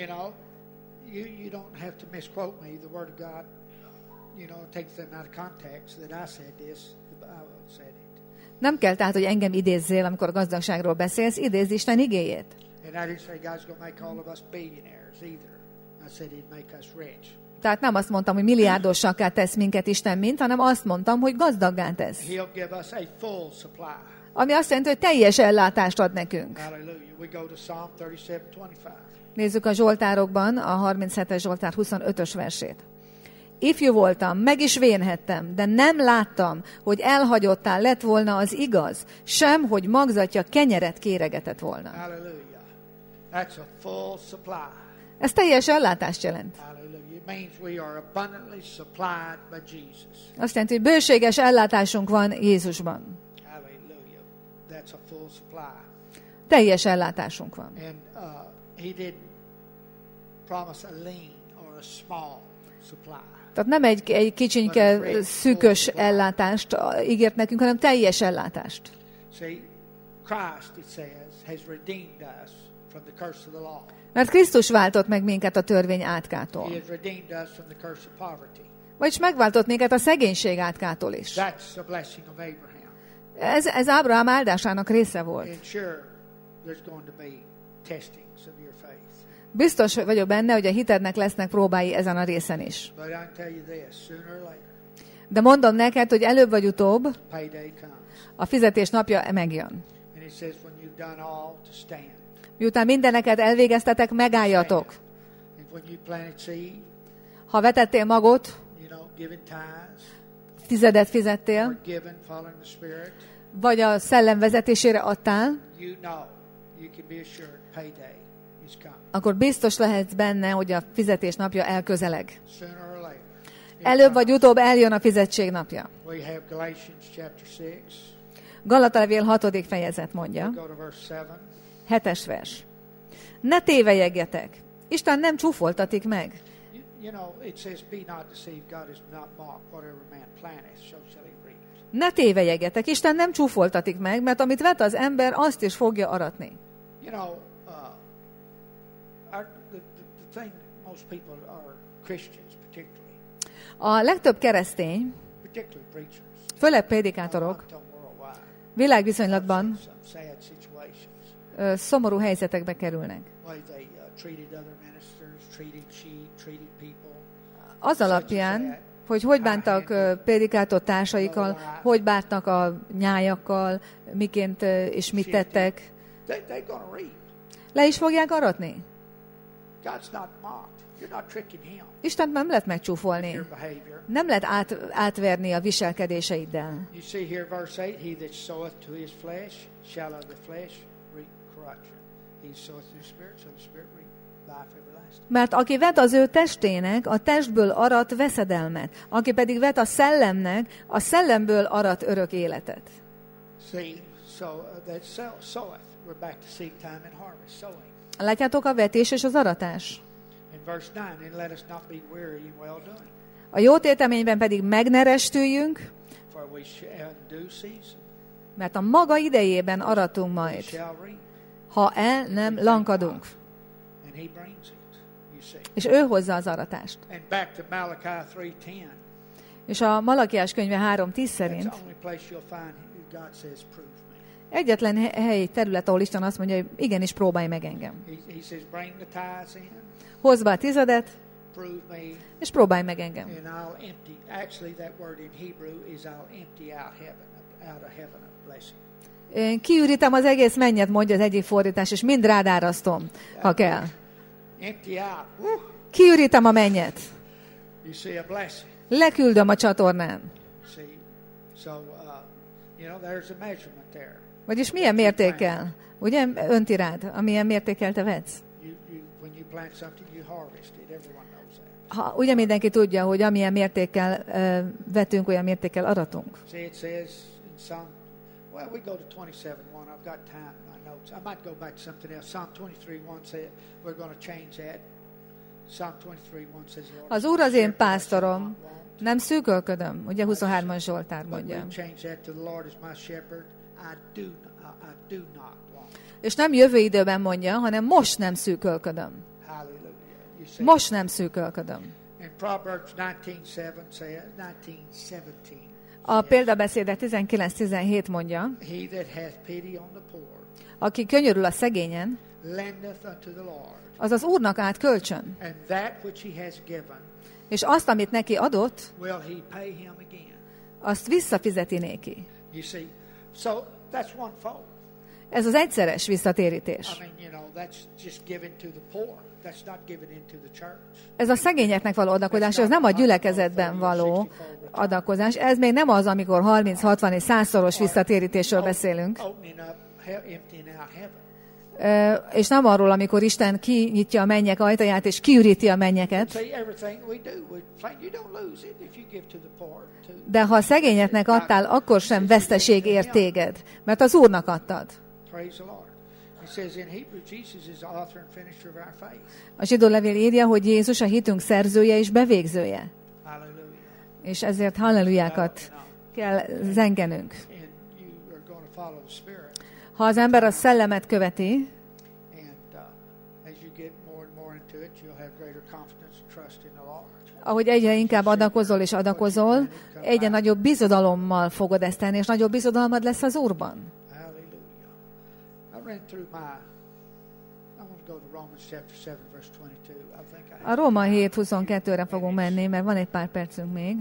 you don't have to misquote me. The Word of God, takes them out of context that I said this. The Bible said it. Nem kell tehát, hogy engem idézzél, amikor gazdagságról beszélsz, idézd Isten igéjét. And I didn't say God's going to make all of us billionaires either. I said He'd make us rich. Tehát nem azt mondtam, hogy milliárdosakká tesz minket Isten mint, hanem azt mondtam, hogy gazdaggá tesz. He'll give us a full supply. Ami azt jelenti, hogy teljes ellátást ad nekünk. Hallelujah. We go to Psalm 37:25. Nézzük a Zsoltárokban a 37-es Zsoltár 25-ös versét. Ifjú voltam, meg is vénhettem, de nem láttam, hogy elhagyottá lett volna az igaz, sem, hogy magzatja kenyeret kéregetett volna. Hallelujah. That's a full supply. Ez teljes ellátást jelent. Hallelujah. It means we are abundantly supplied by Jesus. Azt jelenti, hogy bőséges ellátásunk van Jézusban. Hallelujah. That's a full supply. Teljes ellátásunk van. And He didn't promise a lean or a small supply. Tehát nem egy kicsinke szűkös ellátást ígért nekünk, hanem teljes ellátást. See, Christ, it says, has redeemed us from the curse of the law. Mert Krisztus váltott meg minket a törvény átkától. He has redeemed us from the curse of poverty. Vagyis megváltott minket a szegénység átkától is. That's the blessing of Abraham. Ez Ábrahám áldásának része volt. And sure, there's going to be testings of your faith. Biztos vagyok benne, hogy a hitednek lesznek próbái ezen a részen is. But I can tell you this, sooner or later, De mondom neked, hogy előbb vagy utóbb payday comes. a fizetés napja megjön. And it says, when you've done all to stand. Miután mindeneket elvégeztetek, megálljatok. And when you planted seed, Ha vetettél magot, giving tithes, tizedet fizettél, or giving, following the Spirit, vagy a szellem vezetésére adtál, you can be assured payday is coming. akkor biztos lehetsz benne, hogy a fizetés napja elközeleg. Sooner or later. Előbb vagy utóbb eljön a fizetség napja. We have Galatians chapter 6. Galatalévél 6. fejezet mondja, Go to verse 7. 7-es vers. Ne tévejegjetek! Isten nem csúfoltatik meg. It says, be not deceived, God is not mocked. Whatever man planteth, so shall he reap. Ne tévejegjetek! Isten nem csúfoltatik meg, mert amit vet az ember, azt is fogja aratni. The thing, most people are Christians particularly. A legtöbb keresztény, Particularly preachers. főleg prédikátorok, Worldwide. világviszonylatban Some sad situations. szomorú helyzetekbe kerülnek. Way they treated other ministers, treated sheep, treated people. Az alapján, hogy bántak prédikátor társaikkal, hogy bántak a nyájakkal, miként és mit tettek. They're gonna reap. Le is fogják aratni. God's not mocked. You're not tricking him. Istent nem lehet megcsúfolni. Your behavior. Nem lehet átverni a viselkedéseiddel. You see here verse 8, he that soweth to his flesh shall of the flesh reap corruption. He soweth to the Spirit, so the Spirit reap life everlasting. Mert aki vet az ő testének, a testből arat veszedelmet. Aki pedig vet a szellemnek, a szellemből arat örök életet. See, so that soweth. We're back to seed time and harvest, sowing. Látjátok a vetés és az aratás? In verse 9, and let us not be weary in well doing, A jó téteményben pedig meg ne restüljünk, for we shall in due season mert a maga idejében aratunk we majd, shall reap. ha el nem lankadunk. And he brings it, you see. És ő hozza az aratást. And back to Malachi 3:10. És a Malakiás könyve 3:10 That's szerint the only place you'll find God says, prove me. egyetlen helyi terület, ahol Isten azt mondja, hogy igenis próbálj meg engem. He says, bring the tithes in, Hozd be a tizedet, prove me, és próbálj meg engem. and I'll empty. Actually, that word in Hebrew is I'll empty out of heaven a blessing. Én kiürítem az egész mennyet, mondja az egyik fordítás, és mind rád árasztom, ha kell. Empty out. Woo! Kiürítem a mennyet. You see a blessing. Leküldöm a csatornán. See, so there's a measurement there. Vagyis milyen mértékkel? Ugye önti rád, amilyen mértékkel te vetsz? When you plant something, you harvest it. Everyone knows that. Ha, ugye mindenki tudja, hogy amilyen mértékkel vetünk, olyan mértékkel aratunk. See, it says in Psalm. Well, we go to 27:1. I've got time in my notes. I might go back to something else. Psalm 23:1 says we're going to change that. Psalm 23:1 says, Lord, Az Úr az én pásztorom, nem szűkölködöm, ugye 23-as Zsoltár but mondja. we change that to the Lord is my shepherd. I do not want. És nem jövő időben mondja, hanem most nem szűkölködöm. Hallelujah. You see. Most nem szűkölködöm. And Proverbs 19:7 says 19:17. A példabeszédek 19-17 mondja, He that hath pity on the poor aki könyörül a szegényen, lendeth unto the Lord, az az Úrnak át kölcsön. and that which he has given És azt, amit neki adott, will he pay him again. azt visszafizeti néki. You see, so that's one fold. Ez az egyszeres visszatérítés. I mean, that's just given to the poor. That's not given into the church. Ez a szegényeknek való adakozás, ez nem a gyülekezetben való adakozás. Ez még nem az, amikor 30, 60 és 100-szoros visszatérítésről beszélünk. Opening up, emptying out heaven. És nem arról, amikor Isten kinyitja a mennyek ajtaját, és kiüríti a mennyeket. See, everything we do, you don't lose it if you give to the poor. De ha a szegényeknek adtál, akkor sem veszteség ér téged, mert az Úrnak adtad. Praise the Lord. It says in Hebrew, Jesus is the author and finisher of our faith. A zsidó levél írja, hogy Jézus a hitünk szerzője és bevégzője. Hallelujah. És ezért hallelujákat kell zengenünk. And you are going to follow the Spirit. Ha az ember a szellemet követi, And as you get more and more into it, you'll have greater confidence and trust in the Lord. ahogy egyre inkább adakozol és adakozol, egyre nagyobb bizodalommal fogod ezt tenni, és nagyobb bizodalmad lesz az Úrban. A Róma 7:22-re fogunk menni, mert van egy pár percünk még.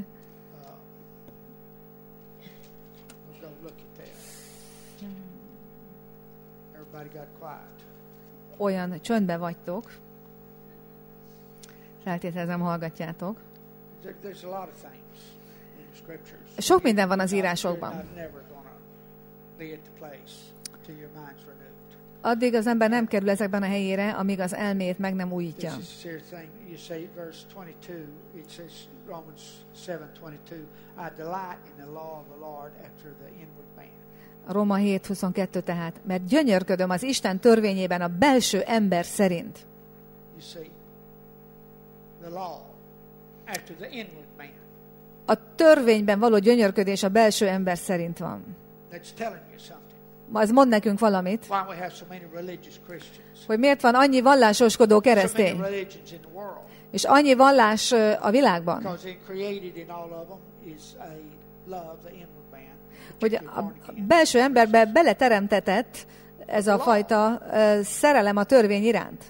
Olyan csöndbe vagytok. Feltételezem, hallgatjátok. Sok minden van az írásokban. Addig az ember nem kerül ezekben a helyére, amíg az elmét meg nem újítja. A Róma 7:22 tehát, mert gyönyörködöm az Isten törvényében a belső ember szerint. A törvényben való gyönyörködés a belső ember szerint van. Az mond nekünk valamit, hogy miért van annyi vallásoskodó keresztény, és annyi vallás a világban. Hogy a belső emberbe beleteremtetett ez a fajta szerelem a törvény iránt.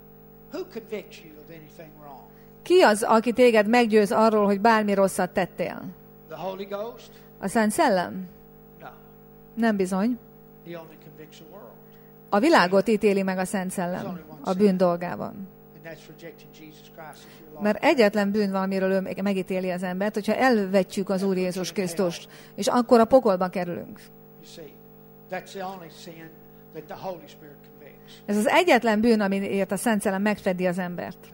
Ki az, aki téged meggyőz arról, hogy bármi rosszat tettél? A Szent Szellem? Nem bizony. A világot ítéli meg a Szent Szellem a bűn dolgában. Mert egyetlen bűn van, amiről ő megítéli az embert, hogyha elvetjük az Úr Jézus Krisztust, és akkor a pokolba kerülünk. Ez az egyetlen bűn, amiért a Szent Szellem megfedi az embert.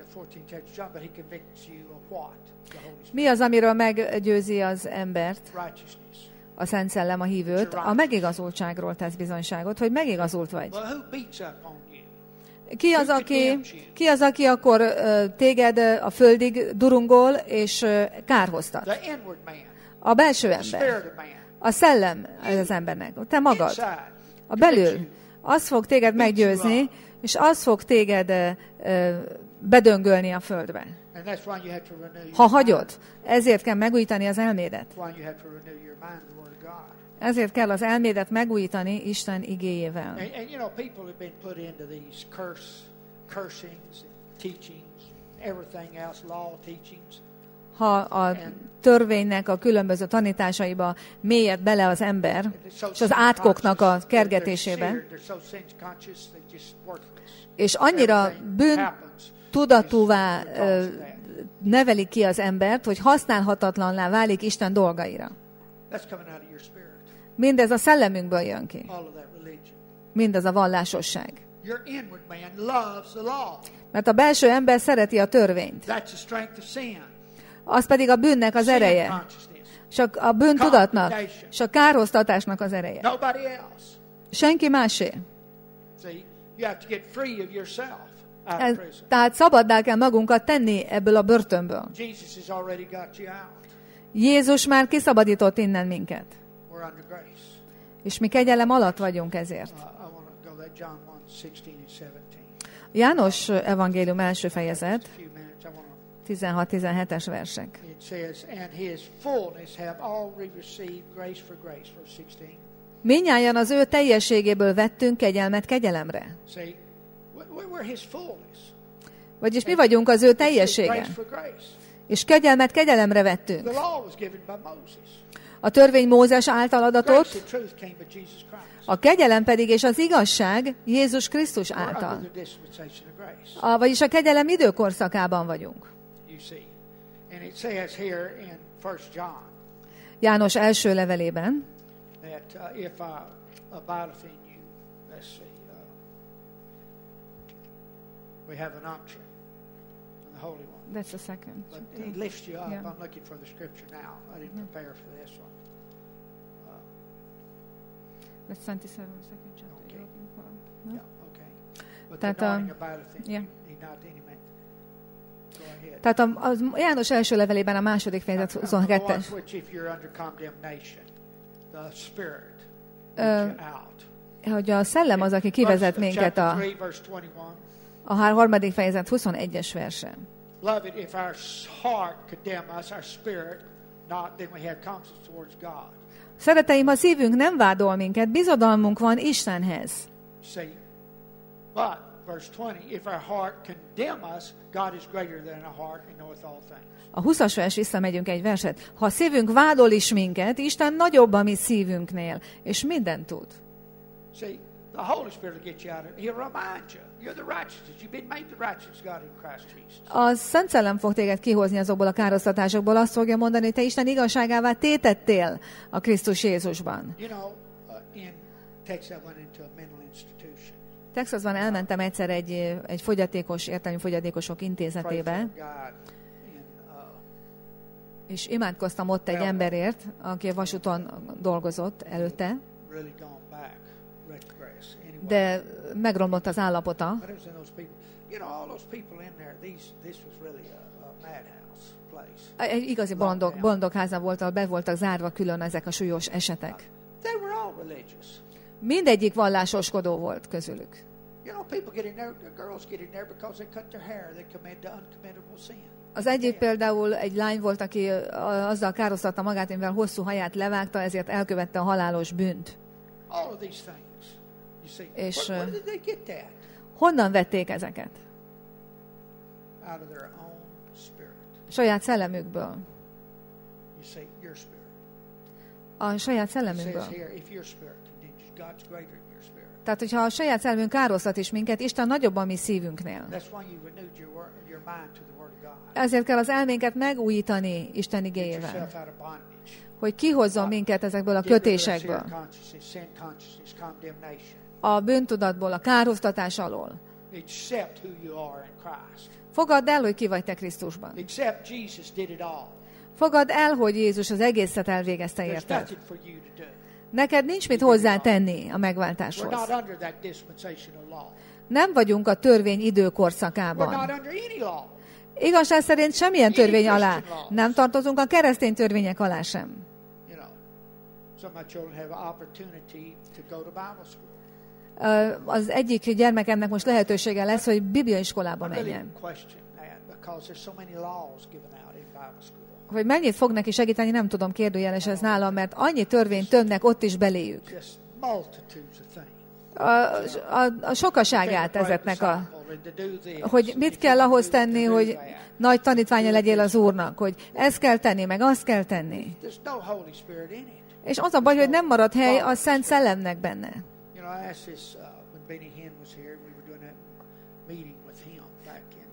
Mi az, amiről meggyőzi az embert? A Szent Szellem a hívőt, a megigazultságról tesz bizonyságot, hogy megigazult vagy. Ki az, aki akkor téged a földig durungol és kárhoztat? The inward man, A belső the ember. spirit of man. A szellem az embernek. Te magad. Inside. A belül. Az fog téged meggyőzni, és az fog téged bedöngölni a földbe. And that's why you have to renew your Ha mind. hagyod, ezért kell megújítani az elmédet. That's why you have to renew your mind, the Word of God. Ezért kell az elmédet megújítani Isten igéjével. And you know, people have been put into these cursings and teachings, everything else, law teachings. Ha a törvénynek a különböző tanításaiba mélyed bele az ember, és az átkoknak a kergetésébe, és annyira bűntudatúvá nevelik ki az embert, hogy használhatatlanná válik Isten dolgaira. Mindez a szellemünkből jön ki. Mindez a vallásosság. Mert a belső ember szereti a törvényt. Az pedig a bűnnek az ereje. Csak a bűntudatnak, és a kárhoztatásnak az ereje. Senki másé. Tehát szabaddá kell magunkat tenni ebből a börtönből. Jézus már kiszabadított innen minket. És mi kegyelem alatt vagyunk ezért. János evangélium első fejezet, 16-17-es versek. Mindnyájan az ő teljességéből vettünk kegyelmet kegyelemre. Vagyis mi vagyunk az ő teljessége. És kegyelmet kegyelemre vettünk. A törvény Mózes által adatott, a kegyelem pedig és az igazság Jézus Krisztus által. Vagyis a kegyelem időkorszakában vagyunk. János első levelében, That's the second. He lifts you up. Yeah. I'm looking for the scripture now. I didn't prepare for this one. That's 27, second chapter. Okay. You're looking for. No? Yeah, okay. But Tehát the anointing abideth in yeah. you. He not any man. Go ahead. Tehát a János első levelében a második fejezet I'm the 22-es. ones which if you're under condemnation, the Spirit leads you out. Hogy a szellem az, aki kivezet minket Chapter a 3, verse 21. harmadik fejezet 21-es verse. Beloved, if our heart condemn us, our spirit not, then we have conscience towards God. Szereteim, ha szívünk nem vádol minket, bizodalmunk van Istenhez. See, but verse 20, if our heart condemn us, God is greater than our heart and knoweth all things. A 20-as vers, visszamegyünk egy verset. Ha a szívünk vádol is minket, Isten nagyobb a mi szívünknél, és mindent tud. See, the Holy Spirit will get you out of it. He'll remind you. You're the righteousness. You've been made the righteous God in Christ Jesus. A Szent Szellem fog téged kihozni azokból a károsztatásokból, azt fogja mondani, hogy te Isten igazságává tétettél a Krisztus Jézusban. You know, in Texas I went into a mental institution. Texasban elmentem egyszer egy fogyatékos, értelmi fogyatékosok intézetébe, Prayed for God in, és imádkoztam ott egy emberért, aki a vasúton dolgozott előtte, really gone back, retrogress. Anyway, de megromlott az állapota. but it was in those people. You know, all those people in there. This was really a madhouse place. Egy igazi bolondok háza volt, ahol be voltak zárva külön ezek a súlyos esetek. They were all religious. Mindegyik vallásoskodó volt közülük. You know, people get in there, girls get in there because they cut their hair. They commit the uncommittable sin. Az egyik például egy lány volt, aki azzal károsztatta magát, mivel hosszú haját levágta, ezért elkövette a halálos bűnt. All of these things. You see, És, where did they get that? Honnan vették ezeket? Out of their own spirit. Saját szellemükből. You see, your spirit. A saját It szellemünkből. says here, if your spirit continues, God's greater than your spirit. Tehát, hogyha a saját szellemünk károsztat is minket, Isten nagyobb a mi szívünknél. That's why you renewed your mind to the Word of God. Ezért kell az elménket megújítani Isten Get igéjével, yourself out of bondage. hogy kihozzon minket ezekből a Get rid of that kötésekből, sin consciousness, condemnation. a bűntudatból, a kárhoztatás alól. Accept who you are in Christ. Fogadd el, hogy ki vagy te Krisztusban. Accept Jesus did it all. Fogadd el, hogy Jézus az egészet elvégezte There's érted. nothing for you to do. Neked nincs mit hozzátenni a We're megváltáshoz. not under that dispensational law. Nem vagyunk a törvény We're időkorszakában. not under any law. Igazság szerint semmilyen törvény alá. Nem tartozunk a keresztény törvények alá sem. You know, some of my children have an opportunity to go to Bible school. Az egyik gyermekemnek most lehetősége lesz, hogy bibliaiskolába I really menjen. question that because there's so many laws given out in Bible school. Hogy mennyit fog neki segíteni, nem tudom, kérdőjeles ez nálam, mert annyi törvényt tömnek ott is beléjük. Just multitudes of things. A sokaságát ezeknek hogy mit kell ahhoz tenni, hogy nagy tanítványa legyél az Úrnak, hogy ezt kell tenni, meg azt kell tenni. There's no Holy Spirit in it. És az a baj, hogy nem marad hely a Szent Szellemnek benne. You know, I asked this when Benny Hinn was here. We were doing a meeting with him back in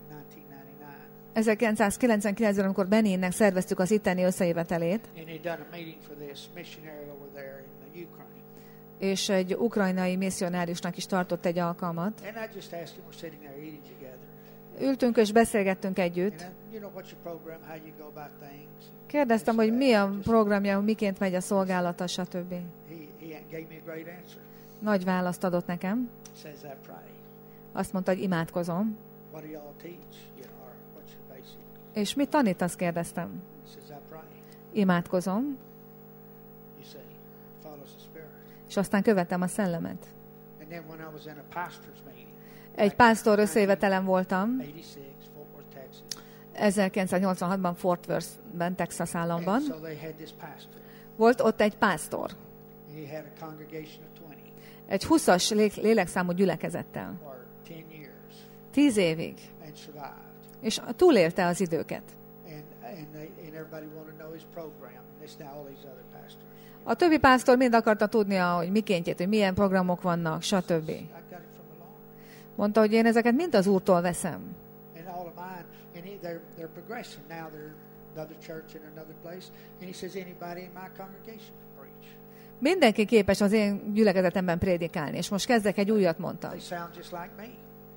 1999. 1999-ben, amikor Bennynek szerveztük az itteni összejövetelét, And he'd done a meeting for this missionary over there in the Ukraine. és egy ukrajnai misszionáriusnak is tartott egy alkalmat. And I just asked him, we're sitting there eating together. Ültünk és beszélgettünk együtt. And you know, what's your program? How you go about things? Kérdeztem, hogy mi a programja, miként megy a szolgálata, stb. He gave me a great answer. Nagy választ adott nekem. He says, I pray. Azt mondta, hogy imádkozom. What do y'all teach? You know, or what's your basic? És mit tanítasz, kérdeztem. He says, I pray. Imádkozom, You see, follows the Spirit. és aztán követem a szellemet. And then when I was in a pastor's meeting, Egy pásztor összejövetelen voltam, 86, Fort Worth, Texas. 1986-ban Fort Worth-ben, Texas államban. And so they had this pastor. Volt ott egy pásztor, He had a congregation of 20 egy 20-as lélekszámú gyülekezettel. for 10 years 10 évig. and survived. És túlélte az időket. And everybody wanted to know his program. And it's now all these other pastors. A többi pásztor mind akarta tudni, hogy mikéntjét, hogy milyen programok vannak, stb. I got it from the Lord. Mondta, hogy én ezeket mind az Úrtól veszem. And all of mine, and they're progressing. Now they're another church in another place. And he says, anybody in my congregation can preach. Mindenki képes az én gyülekezetemben prédikálni, és most kezdek egy újat, mondta. They sound just like me.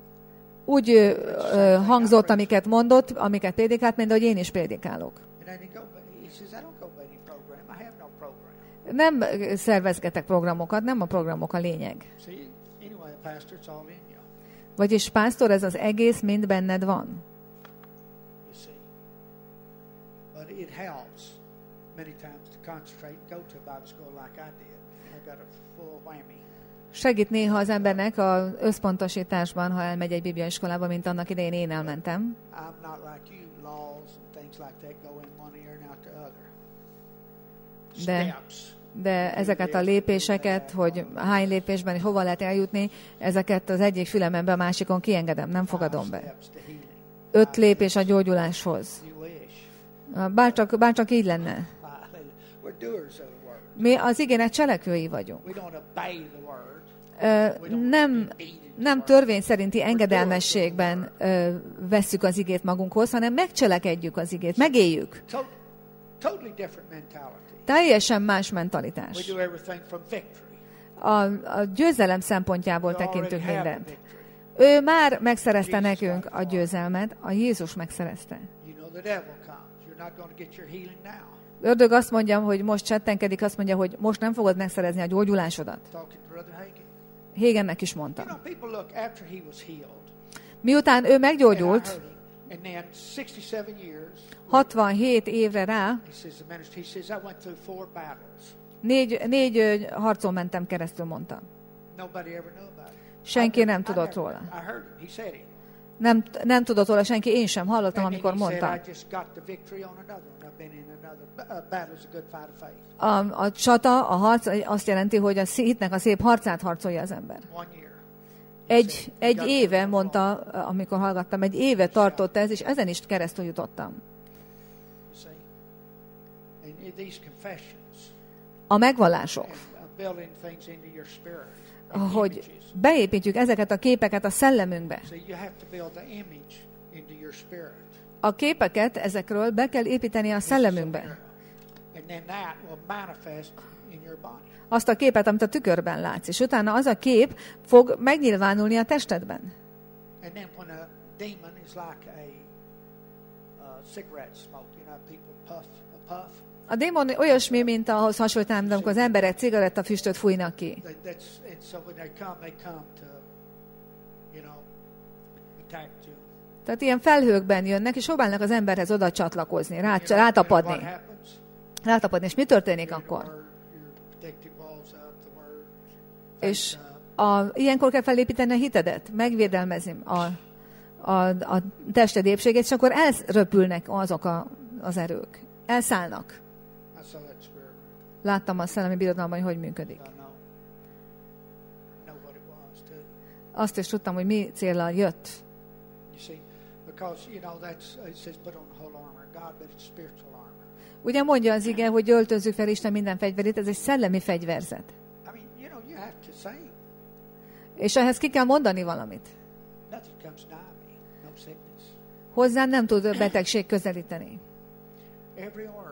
Úgy hangzott, amiket mondott, amiket prédikált, mint ahogy én is prédikálok. And then he says, I don't go by any program. I have no program. Nem szervezgetek programokat, nem a programok a lényeg. See, anyway, pastor, it's all in you. Vagyis pásztor, ez az egész mind benned van. You see. But it helps many times to concentrate and go to a Bible school like I did. I got a full whammy. Segít néha az embernek az összpontosításban, ha elmegy egy bibliaiskolába, mint annak idején én elmentem. I'm not like you, laws and things like that go in one ear and out the other. Steps. De ezeket a lépéseket, hogy hány lépésben és hova lehet eljutni, ezeket az egyik fülemen be, a másikon kiengedem, nem fogadom be. Steps to healing. 5 lépés a gyógyuláshoz. You wish. Bárcsak így lenne. We're doers of the word. Mi az igének cselekvői vagyunk. We don't obey the word. Nem törvény szerinti engedelmességben vesszük az igét magunkhoz, hanem megcselekedjük az igét, megéljük. Totally different mentality. Teljesen más We mentalitás. do everything from victory. A győzelem szempontjából We already tekintünk have the mindent. victory. Ő már megszerezte nekünk a győzelmet, a Jézus megszerezte. You know the devil comes. You're not going to get your healing now. Ördög azt mondja, hogy most csettenkedik, azt mondja, hogy most nem fogod megszerezni a gyógyulásodat. Talking to Brother Hagin. Hagennek is You mondta. know, people look after he was healed. Miután ő And I meggyógyult, heard him. And then 67 years, 67 évre rá, he says, the minister, he says, I went through 4 battles. négy harcon mentem keresztül, mondta. Nobody ever knew about it. Senki nem I tudott never- róla. I heard him. He said it. Nem tudott róla senki, én sem hallottam, And amikor then he mondta. said, I just got the victory on another one. I've been in another battle. Is a good fight of faith. A csata, a harc azt jelenti, hogy a hitnek a szép harcát harcolja az ember. 1 year. Egy éve, mondta, amikor hallgattam, egy éve tartott ez, és ezen is keresztül jutottam. You see? And in these confessions A megvallások, and building things into your spirit. and hogy images. beépítjük ezeket a képeket a szellemünkbe. See, you have to build the image into your spirit. A képeket ezekről be kell építeni a szellemünkbe. And then that will manifest in your body. Azt a képet, amit a tükörben látsz, és utána az a kép fog megnyilvánulni a testedben. And then when a demon is like a cigarette smoke, you know, people puff a puff. A démon olyasmi, mint ahhoz hasonlítanám, amikor az emberek cigarettafüstöt fújnak ki. And so when they come to you know, attack you. Tehát ilyen felhőkben jönnek, és próbálnak az emberhez oda csatlakozni, What rátapadni. happens? Rátapadni. És mi történik Your akkor? word, your protective walls up, the word. És Things up. ilyenkor kell felépíteni a hitedet, megvédelmezni a tested épségét, és akkor elröpülnek azok az erők. Elszállnak. I saw that spirit. Láttam a szellemi birodalomban, hogy működik. I know what it was too. Azt is tudtam, hogy mi céllal jött. You see, because you know it says put on the whole armor of God, but it's spiritual armor. Ugye mondja az ige, hogy öltözzük fel Isten minden fegyverét, ez egy szellemi fegyverzet. I mean, you know, you have to say És ehhez ki kell mondani valamit. nothing comes nigh me, no sickness. Hozzám nem tud betegség közelíteni. Every organ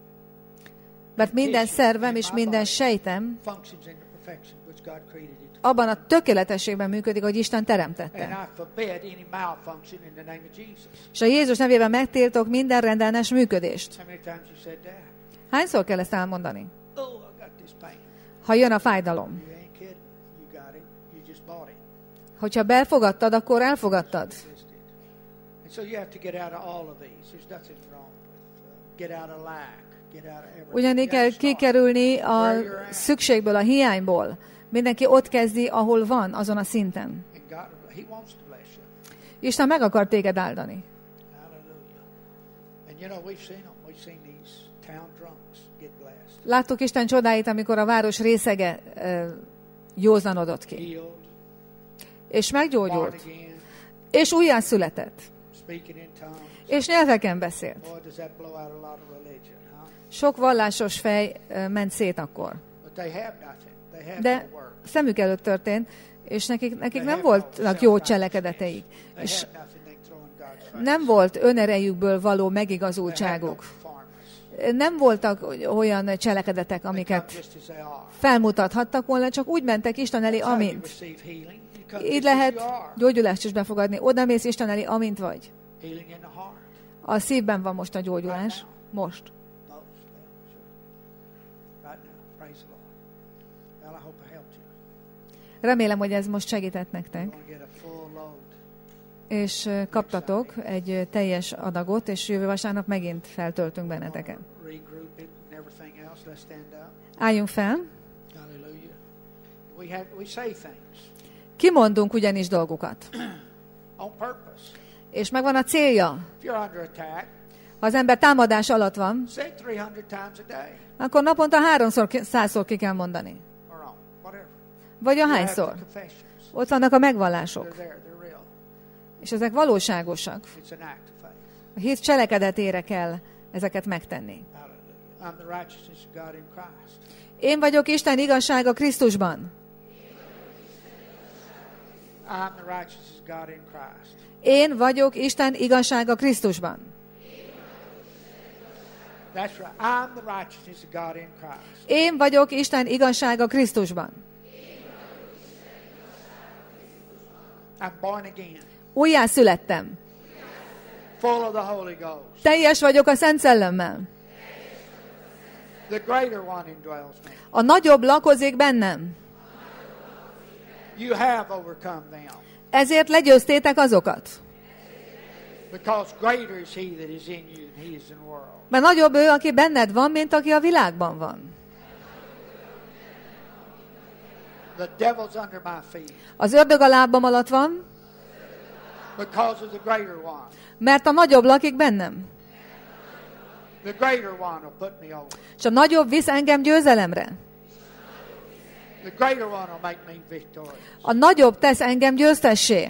Mert minden szervem és minden sejtem functions in the perfection which God created it. abban a tökéletességben működik, hogy Isten And teremtette. I forbid any malfunction in the name of Jesus. És a Jézus nevében megtiltok minden rendellenes működést. How many times you said that? Hányszor kell ezt elmondani? Oh, I got this pain. Ha jön a fájdalom. You ain't kidding. You got it. You just bought it. Hogyha befogadtad, akkor elfogadtad. And so you have to get out of all of these. There's nothing wrong with get out of lack, get out of everything. Ugyanígy You kell have to start kikerülni a where you're at. szükségből, a hiányból. Mindenki ott kezdi, ahol van, azon a szinten. And God, He wants to bless you. Isten meg akar téged áldani. Hallelujah. And you know, we've seen them. We've seen these town drunks get blessed. Láttuk Isten csodáit, amikor a város részege józanodott ki. Healed, És born meggyógyult. again, És újjászületett. speaking in tongues. És nyelveken beszélt. Boy, does that blow out a lot of religion, huh? Sok vallásos fej ment szét akkor. But they have nothing. They have De no work. szemük előtt történt, és nekik They nem have voltak no jó self-righteousness. cselekedeteik. They És have nothing they throw in God's face. nem volt önerejükből való They have no megigazultságuk. performance. Nem voltak olyan cselekedetek, They come amiket just as they are. felmutathattak volna, csak úgy mentek Isten elé, That's how you amint. receive healing. You come Így just as lehet you are. gyógyulást is befogadni. Oda mész Isten elé, amint vagy. Healing in the heart. A szívben van most a gyógyulás. Most. Most. Yeah, sure. Right now. Praise the Lord. Well, I hope I helped you. Remélem, hogy ez most segített You nektek. want to get a full load. És kaptatok egy teljes adagot, és jövő vasárnap megint feltöltünk benneteket. Regroup it and everything else. Let's stand up. Álljunk fel. Hallelujah. We say things Kimondunk ugyanis dolgokat. on purpose. És megvan a célja. If you're under attack, Ha az ember támadás alatt van, say it 300 times a day akkor naponta 300-szor ki kell mondani. or on, whatever. Vagy You have ahányszor. the confessions. Ott vannak a megvallások. They're there. They're real. És ezek valóságosak. It's an act of faith. A hit cselekedetére kell ezeket megtenni. Hallelujah. I'm the righteousness of God in Christ. Én vagyok Isten igazsága Krisztusban. I'm the righteousness of God in Christ. Én vagyok Isten igazsága Krisztusban. That's right. I'm the righteousness of God in Christ. Én vagyok Isten igazsága Krisztusban. I'm born again. Újjá születtem. Full of the Holy Ghost. Teljes vagyok a Szent Szellemmel. The greater one indwells me. A nagyobb lakozik bennem. You have overcome them. Ezért legyőztétek azokat. Because greater is he that is in you than he is in the world. Mert nagyobb ő, aki benned van, mint aki a világban van. The devil's under my feet. Az ördög a lábam alatt van, Because of the greater one. mert a nagyobb lakik bennem. The greater one will put me over. És a nagyobb visz engem győzelemre. The greater one will make me victorious. A nagyobb tesz engem győztessé.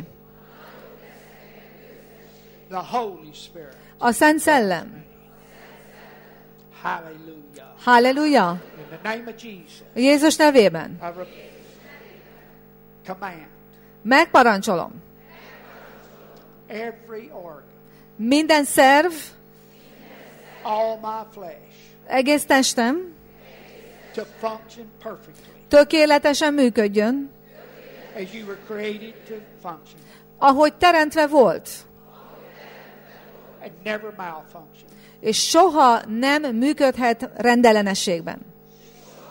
The Holy Spirit. A Szent Szellem. Hallelujah. Halleluja! In the name of Jesus. Jézus nevében. Command Megparancsolom. every organ, Minden szerv, all my flesh, egész testem to function perfectly tökéletesen működjön, as you were created to function ahogy teremtve volt, and never malfunction. és soha nem működhet rendellenességben.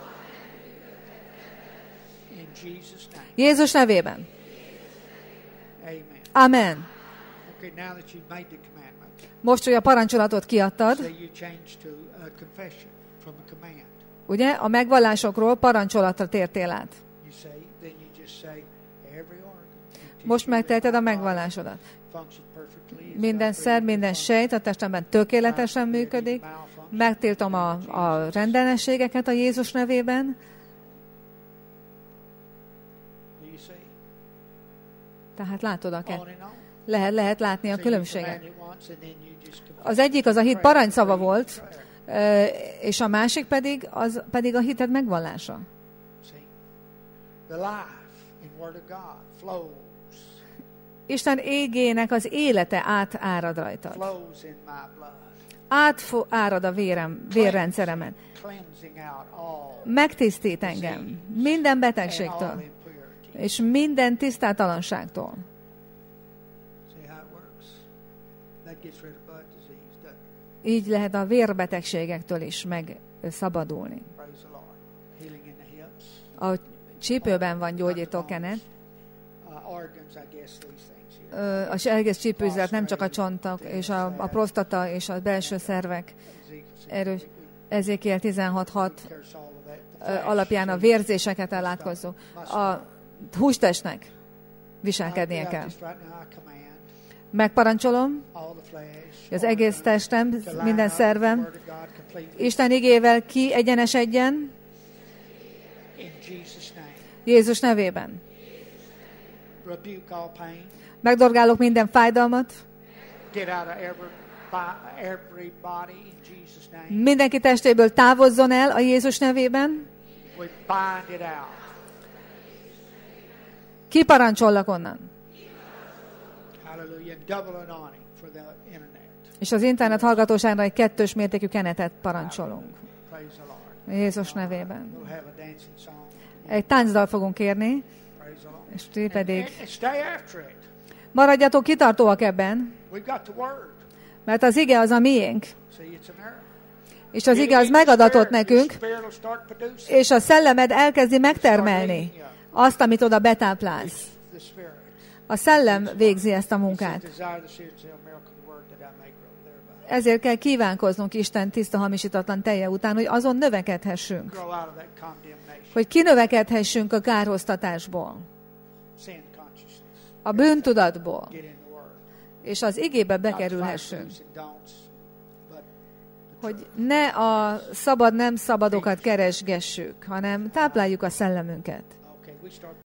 In Jesus' name. Jézus nevében. Amen. Amen. Okay, now that you've made the commandment, Most, hogy a parancsolatot kiadtad, say you change to a confession from a command. ugye, a megvallásokról parancsolatra tértél át. You say, then you just say, every organ. Most megteheted a megvallásodat. Minden szer, minden sejt a testemben tökéletesen működik. Megtiltom a rendellenességeket a Jézus nevében. Tehát látod a lehet látni a különbséget. Az egyik az a hit parancsszava volt, és a másik pedig a hited megvallása. Isten égének az élete átárad rajtad. Átárad a vérrendszeremen. Megtisztít engem minden betegségtől, és minden tisztátalanságtól. Így lehet a vérbetegségektől is megszabadulni. A csípőben van gyógyító kenet. Az egész csípőzet, nem csak a csontok, és a prostata és a belső szervek erős. Ezékiel 16:6 alapján a vérzéseket ellátkozó. A hústestnek viselkednie kell. Megparancsolom, az egész testem, minden szervem Isten igével kiegyenesedjen Jézus nevében. Megdorgálok minden fájdalmat. Mindenki testéből távozzon el a Jézus nevében. Kiparancsollak onnan. És az internet hallgatóságra egy 2 mértékű kenetet parancsolunk. Jézus nevében. Egy táncdal fogunk kérni, és ti pedig maradjatok kitartóak ebben, mert az ige az a miénk. És az ige az megadatott nekünk, és a szellemed elkezdi megtermelni azt, amit oda betáplálsz. A szellem végzi ezt a munkát. Ezért kell kívánkoznunk Isten tiszta, hamisítatlan teje után, hogy azon növekedhessünk. Hogy kinövekedhessünk a kárhoztatásból, a bűntudatból, és az igébe bekerülhessünk. Hogy ne a szabad-nem szabadokat keresgessük, hanem tápláljuk a szellemünket.